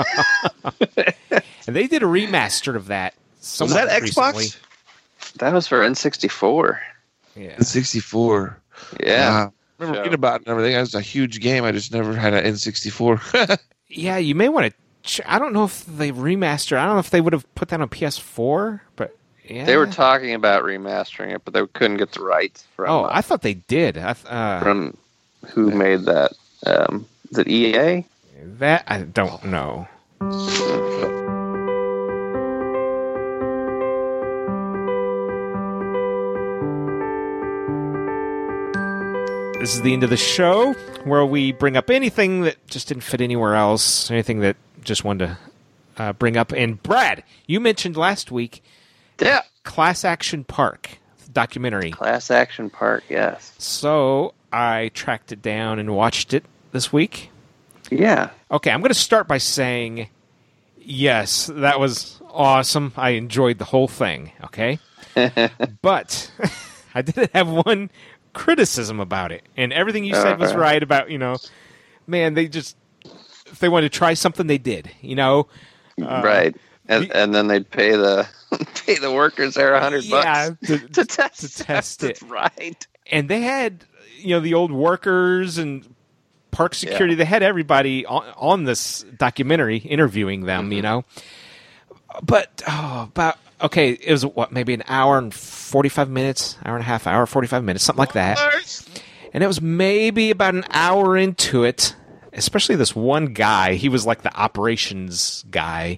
And they did a remaster of that. Was somewhat that recently. Xbox? That was for N sixty-four. Yeah. The sixty-four. Yeah. Wow. I remember So- reading about it and everything. It was a huge game. I just never had an N sixty-four. Yeah, you may want to. Ch- I don't know if they remaster. I don't know if they would have put that on P S four, but yeah. They were talking about remastering it, but they couldn't get the rights from Oh, uh, I thought they did. I th- uh, from who made that. Um, is it E A? that I don't know. This is the end of the show where we bring up anything that just didn't fit anywhere else, anything that just wanted to uh, bring up. And Brad, you mentioned last week Yeah. Class Action Park documentary. Class Action Park. Yes. So I tracked it down and watched it this week. Yeah. Okay, I'm going to start by saying, yes, that was awesome. I enjoyed the whole thing, okay? But I did have one criticism about it. And everything you said was Uh-huh. right about, you know, man, they just, if they wanted to try something, they did, you know? Uh, right. And, the- and then they'd pay the pay the workers there a hundred Yeah, bucks to, to test to test That's it. right. And they had, you know, the old workers and park security. Yeah. They had everybody on, on this documentary interviewing them, Mm-hmm. you know. But oh, about okay, it was what maybe an hour and forty-five minutes, hour and a half, hour forty-five minutes, something like that. And it was maybe about an hour into it. Especially this one guy, he was like the operations guy.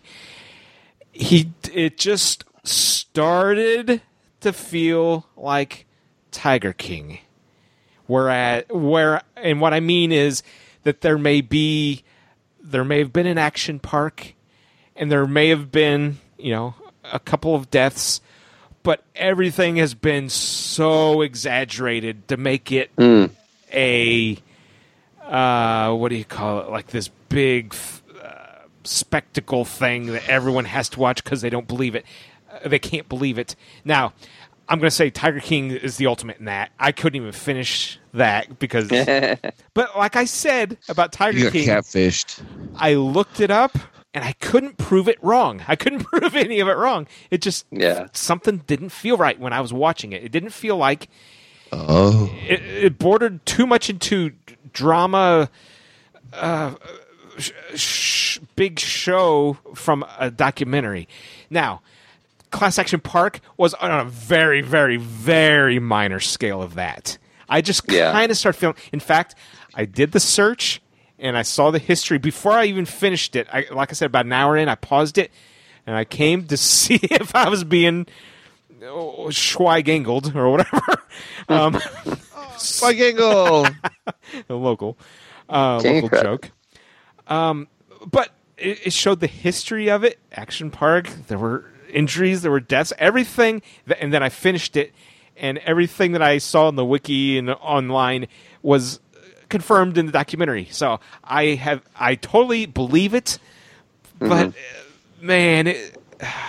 He it just started to feel like Tiger King. Whereas, where, and what I mean is that there may be, there may have been an action park, and there may have been, you know, a couple of deaths, but everything has been so exaggerated to make it Mm. a, uh, what do you call it? Like this big uh, spectacle thing that everyone has to watch because they don't believe it. Uh, they can't believe it. Now, I'm going to say Tiger King is the ultimate in that. I couldn't even finish that because, but like I said about Tiger You got King, catfished. I looked it up and I couldn't prove it wrong. I couldn't prove any of it wrong. It just, Yeah. something didn't feel right when I was watching it. It didn't feel like Oh. it, it bordered too much into drama, uh, sh- sh- big show from a documentary. Now, Class Action Park was on a very, very, very minor scale of that. I just Yeah. kind of started feeling. In fact, I did the search and I saw the history before I even finished it. I, like I said, about an hour in, I paused it and I came to see if I was being oh, schweigangled or whatever. um, Spike Angle. a local, uh, King local credit. joke. Um, but it, it showed the history of it. Action Park. There were injuries. There were deaths. Everything. Th- and then I finished it, and everything that I saw in the wiki and online was confirmed in the documentary. So I have. I totally believe it. But uh, man, it,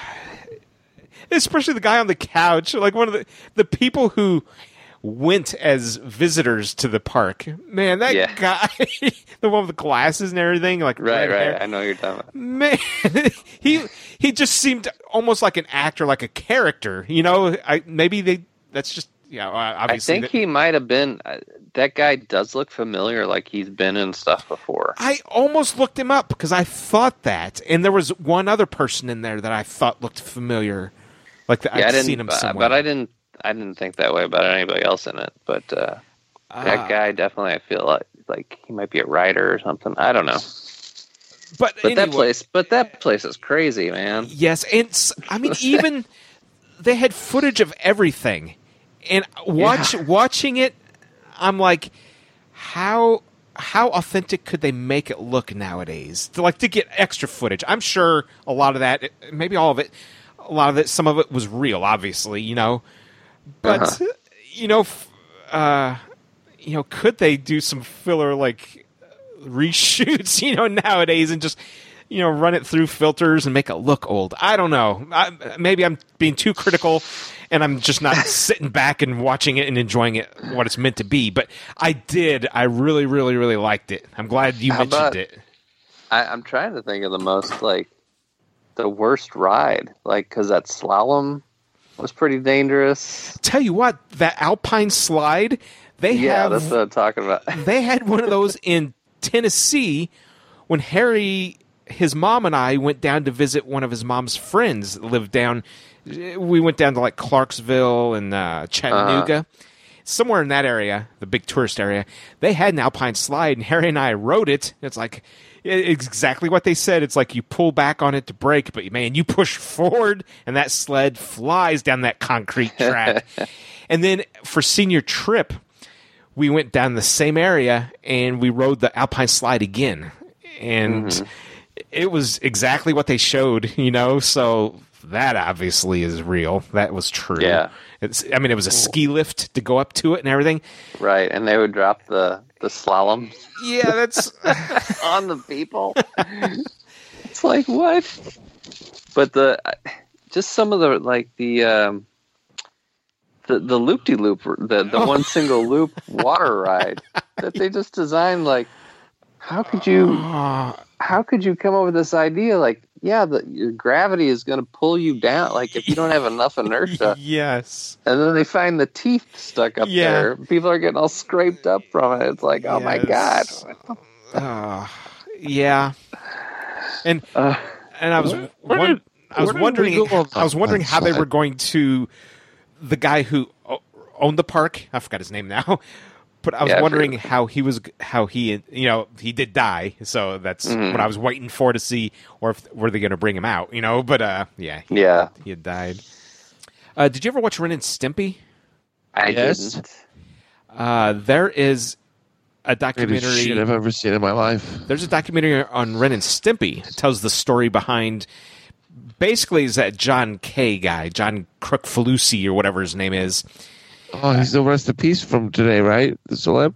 especially the guy on the couch, like one of the the people who went as visitors to the park. Man, that Yeah. guy, the one with the glasses and everything, like Right, red right. hair. I know what you're talking about. Man, he he just seemed almost like an actor, like a character. You know, I maybe they. That's just yeah. I Obviously, think that- he might have been. Uh, that guy does look familiar, like he's been in stuff before. I almost looked him up because I thought that, and there was one other person in there that I thought looked familiar, like the, Yeah, I I'd didn't, seen him uh, somewhere. but I didn't. I didn't think that way about anybody else in it. But uh, that Uh, guy definitely, I feel like like he might be a writer or something. I don't know. But, But that anyway, place, but that place is crazy, man. yes, and s- I mean, even they had footage of everything, and watch Yeah. watching it, I'm like, how how authentic could they make it look nowadays? To, like, to get extra footage. I'm sure a lot of that, maybe all of it, a lot of it, some of it was real, obviously, you know. But, uh-huh. you know, uh, you know, could they do some filler, like, reshoots, you know, nowadays and just, you know, run it through filters and make it look old? I don't know. I, maybe I'm being too critical and I'm just not sitting back and watching it and enjoying it, what it's meant to be. But I did. I really, really, really liked it. I'm glad you How mentioned about, it. I, I'm trying to think of the most, like, the worst ride. Like, because that slalom was pretty dangerous. Tell you what, that Alpine slide, they yeah, have, that's what I'm talking about. They had one of those in Tennessee when Harry, his mom, and I went down to visit one of his mom's friends that lived down. We went down to like Clarksville and uh, Chattanooga, uh-huh. somewhere in that area, the big tourist area. They had an Alpine slide, and Harry and I rode it. It's like it's exactly what they said. It's like you pull back on it to brake, but man, you push forward, and that sled flies down that concrete track. And then for senior trip, we went down the same area, and we rode the Alpine slide again, and mm-hmm. it was exactly what they showed, you know. So that obviously is real. That was true. Yeah. It's, I mean, it was a ski lift to go up to it and everything. Right, and they would drop the, the slalom. Yeah, that's on the people. It's like, what? But the just some of the like the um, the the loop de loop, the the one single loop water ride that they just designed. Like, how could you? How could you come up with this idea? Like, yeah, the, your gravity is going to pull you down. Like, if you don't have enough inertia. Yes. And then they find the teeth stuck up yeah. there. People are getting all scraped up from it. It's like, oh yes. my god. Uh, yeah. And uh, and I was where, one, I was wondering I was wondering how slide? they were going to the guy who owned the park. I forgot his name now. But I was yeah, wondering how he was, how he, you know, he did die, so that's mm. what I was waiting for to see, or if were they going to bring him out, you know? But uh, yeah, he, yeah, he had died. Uh, did you ever watch Ren and Stimpy? I yes. didn't. Uh, there is a documentary shit I've ever seen in my life. There's a documentary on Ren and Stimpy. It tells the story behind. Basically, is that John K. guy, John Kricfalusi or whatever his name is. Oh, he's the rest in peace from today, right? The celeb?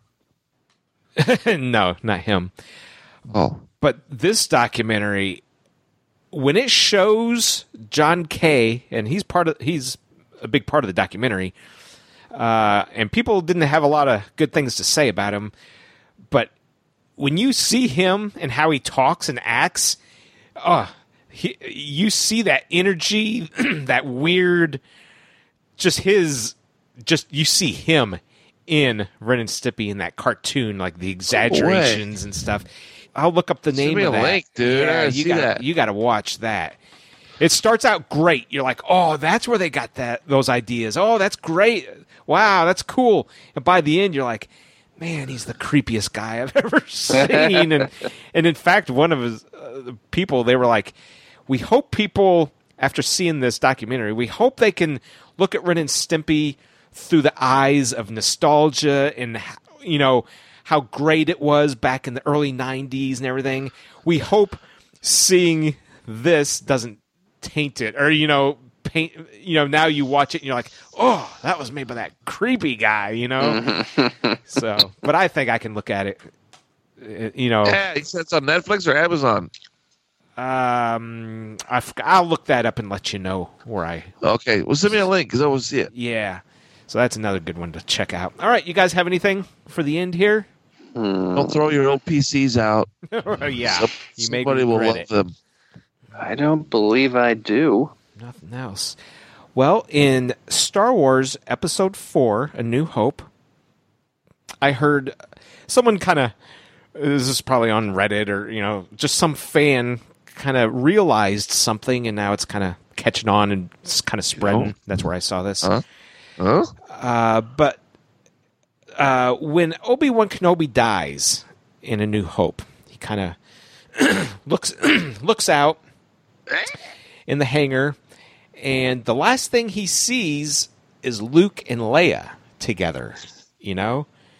No, not him. Oh. But this documentary, when it shows John K., and he's part of, he's a big part of the documentary, uh, and people didn't have a lot of good things to say about him, but when you see him and how he talks and acts, oh, he, you see that energy, that weird, just his... Just you see him in Ren and Stimpy in that cartoon, like the exaggerations and stuff. I'll look up the Send name me of a that. link, dude. Yeah, I you see gotta, that. You got to watch that. It starts out great. You're like, oh, that's where they got that those ideas. Oh, that's great. Wow, that's cool. And by the end, you're like, man, he's the creepiest guy I've ever seen. and and in fact, one of his uh, people, they were like, we hope people, after seeing this documentary, we hope they can look at Ren and Stimpy through the eyes of nostalgia and, you know, how great it was back in the early nineties and everything. We hope seeing this doesn't taint it, or, you know, paint, you know, now you watch it and you're like, oh, that was made by that creepy guy, you know? So, but I think I can look at it, you know. Yeah, he said it's on Netflix or Amazon. Um, I forgot, I'll look that up and let you know where I. Okay, well, send me a link because I want to see it. Yeah. So that's another good one to check out. All right, you guys have anything for the end here? Hmm. Don't throw your old P Cs out. Oh, yeah, Some, you may somebody will love it. them. I don't believe I do. Nothing else. Well, in Star Wars Episode Four: A New Hope, I heard someone kind of. This is probably on Reddit or, you know, just some fan kind of realized something, and now it's kind of catching on and it's kind of spreading. Oh. That's where I saw this. Huh? Huh? Uh, but uh, when Obi-Wan Kenobi dies in A New Hope, he kind of looks looks out in the hangar, and the last thing he sees is Luke and Leia together, you know?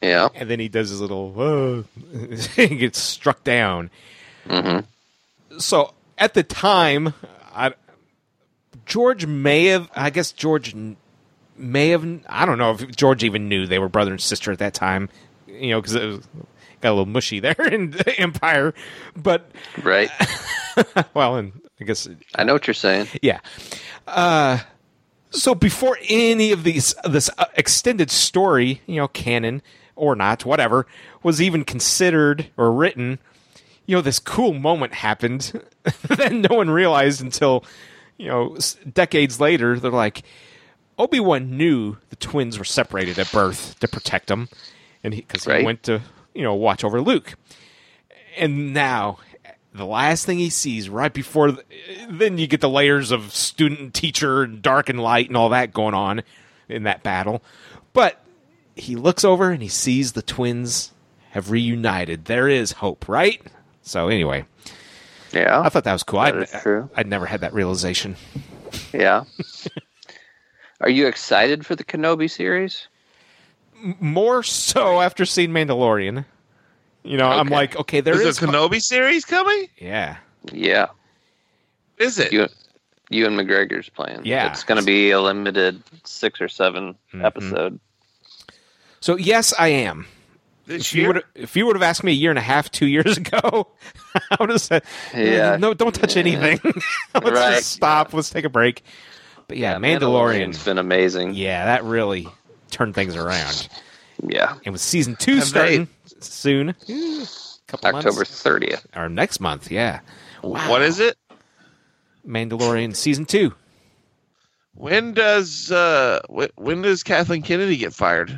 Yeah. And then he does his little, uh, he gets struck down. Mm-hmm. So at the time, I, George may have, I guess George may have, I don't know if George even knew they were brother and sister at that time, you know, because it was, got a little mushy there in Empire. But, Right. well, and I guess, I know what you're saying. yeah. Uh, so before any of these, this uh, extended story, you know, canon or not, whatever, was even considered or written, you know, this cool moment happened that no one realized until, you know, s- decades later. They're like, Obi-Wan knew the twins were separated at birth to protect him, and because he, Right. he went to, you know, watch over Luke. And now, the last thing he sees right before, the, then you get the layers of student and teacher and dark and light and all that going on in that battle. But he looks over and he sees the twins have reunited. There is hope, right? So anyway, Yeah. I thought that was cool. That I'd, is true. I'd never had that realization. Yeah. Are you excited for the Kenobi series? More so after seeing Mandalorian. You know, I'm Okay. like, okay, there Is is the Kenobi series coming? yeah. Yeah. Is it? You, you and McGregor's playing. Yeah. It's going to be a limited six or seven Mhm. episode. So yes, I am. This If you year? would if you would have asked me a year and a half, two years ago, I would have said, Yeah. no, don't touch anything. Let's Right. just stop. Let's take a break." But yeah, Mandalorian's Mandalorian. been amazing. Yeah, that really turned things around. Yeah. And with season two Have starting soon, eh, couple October months, thirtieth. or next month, yeah. Wow. What is it? Mandalorian season two. When does uh when, when does Kathleen Kennedy get fired?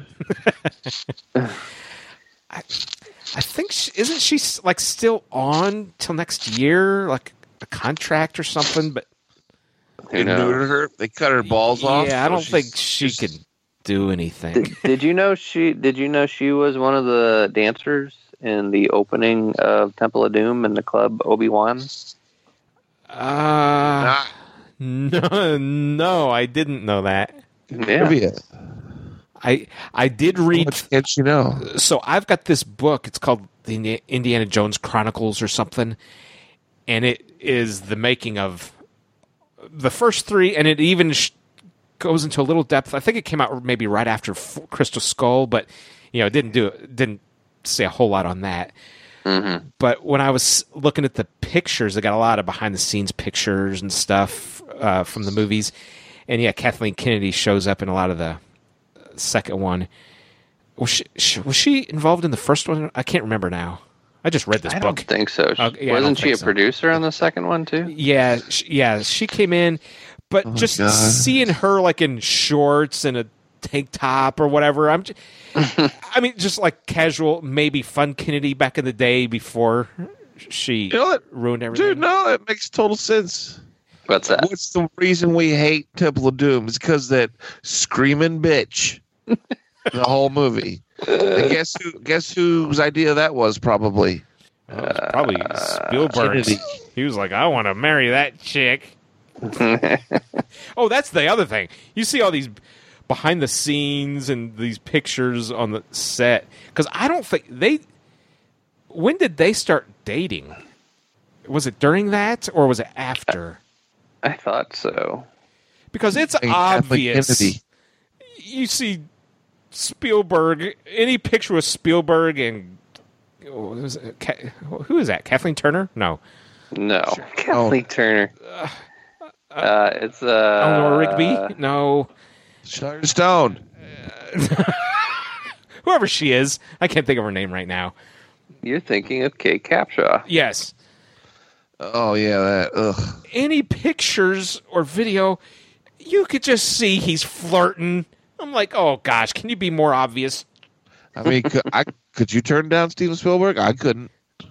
I think she, isn't she s- like still on till next year, like a contract or something? But They Who knows? neutered her. They cut her balls off. yeah, I so don't she's think she just- could do anything. Did, did you know she? Did you know she was one of the dancers in the opening of Temple of Doom in the club Obi-Wan? Uh, Nah, no, no, I didn't know that. Yeah. trivia. I I did read. What can't you know? So I've got this book. It's called the Indi- Indiana Jones Chronicles or something, and it is the making of the first three, and it even sh- goes into a little depth. I think it came out maybe right after F- Crystal Skull, but you know, it didn't do it didn't say a whole lot on that. Mm-hmm. But when I was looking at the pictures, they got a lot of behind the scenes pictures and stuff uh, from the movies, and yeah, Kathleen Kennedy shows up in a lot of the second one. Was she, she was she involved in the first one? I can't remember now. I just read this I book. don't think so. Oh, yeah, I don't Wasn't she think a so. producer on the second one too? Yeah, she, yeah, she came in, but Oh my just God. seeing her like in shorts and a tank top or whatever. I'm, just, I mean, just like casual, maybe fun Kennedy back in the day before she You know what? ruined everything. Dude, no, it makes total sense. What's that? What's the reason we hate Temple of Doom? It's because that screaming bitch the whole movie. And guess who? Guess whose idea that was? Probably. Oh, it was probably Spielberg's. Kennedy. He was like, I want to marry that chick. Oh, that's the other thing. You see all these behind the scenes and these pictures on the set. Because I don't think they. When did they start dating? Was it during that or was it after? I thought so. Because it's Hey, Kathleen obvious. Kennedy. You see Spielberg, any picture with Spielberg and. oh, was it Ka- who is that? Kathleen Turner? No. No, Kathleen Turner. Uh, it's uh, Eleanor Rigby? No. Sharon Stone. Whoever she is. I can't think of her name right now. You're thinking of Kate Capshaw. Yes. Oh yeah, that. Ugh. Any pictures or video, you could just see he's flirting. I'm like, oh gosh, can you be more obvious? I mean, could, I could you turn down Steven Spielberg? I couldn't.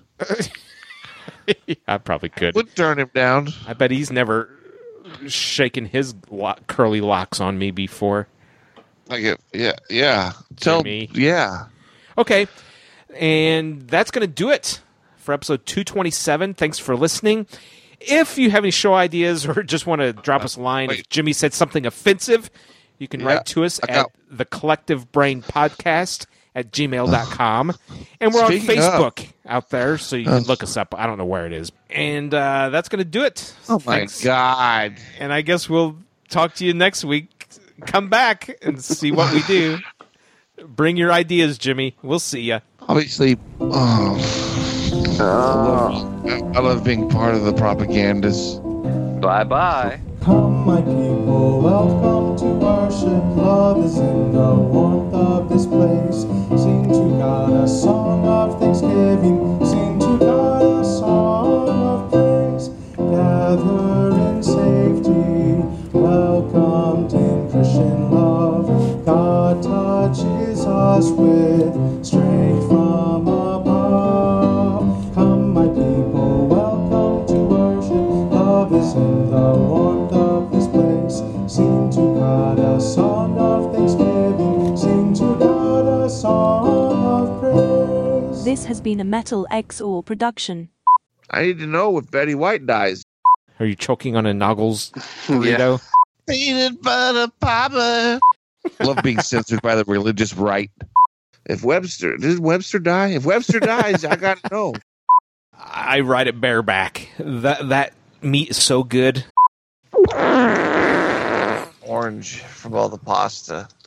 I probably could. Would turn him down. I bet he's never shaken his lo- curly locks on me before. Like it, yeah, yeah. Tell me. yeah. Okay. And that's going to do it for episode two twenty-seven. Thanks for listening. If you have any show ideas or just want to drop us a line, if wait. Jimmy said something offensive, you can Yeah, write to us I at got- the Collective Brain Podcast at gmail dot com. And we're Speaking on of- Facebook out there, so you can look us up. I don't know where it is. And uh, that's going to do it. Oh, my Thanks. God. And I guess we'll talk to you next week. Come back and see what we do. Bring your ideas, Jimmy. We'll see ya. Obviously, oh, I, love, I love being part of the propagandas. Bye bye. Come, my people, welcome to worship. Love is in the warmth of this place. Sing to God a song of thanksgiving. Sing to God a song of praise. Gather in safety, welcomed in Christian love. God touches us with strength from above. Come, my people, welcome to worship. Love is in the warmth of this place. Sing to God a song of thanksgiving. Sing to God a song of praise. This has been a Metal X O R production. I need to know if Betty White dies. Are you choking on a Noggles burrito? Peanut butter papa. Love being censored by the religious right. If Webster, did Webster die? If Webster dies, I gotta know. I ride it bareback. That that meat is so good. Orange from all the pasta.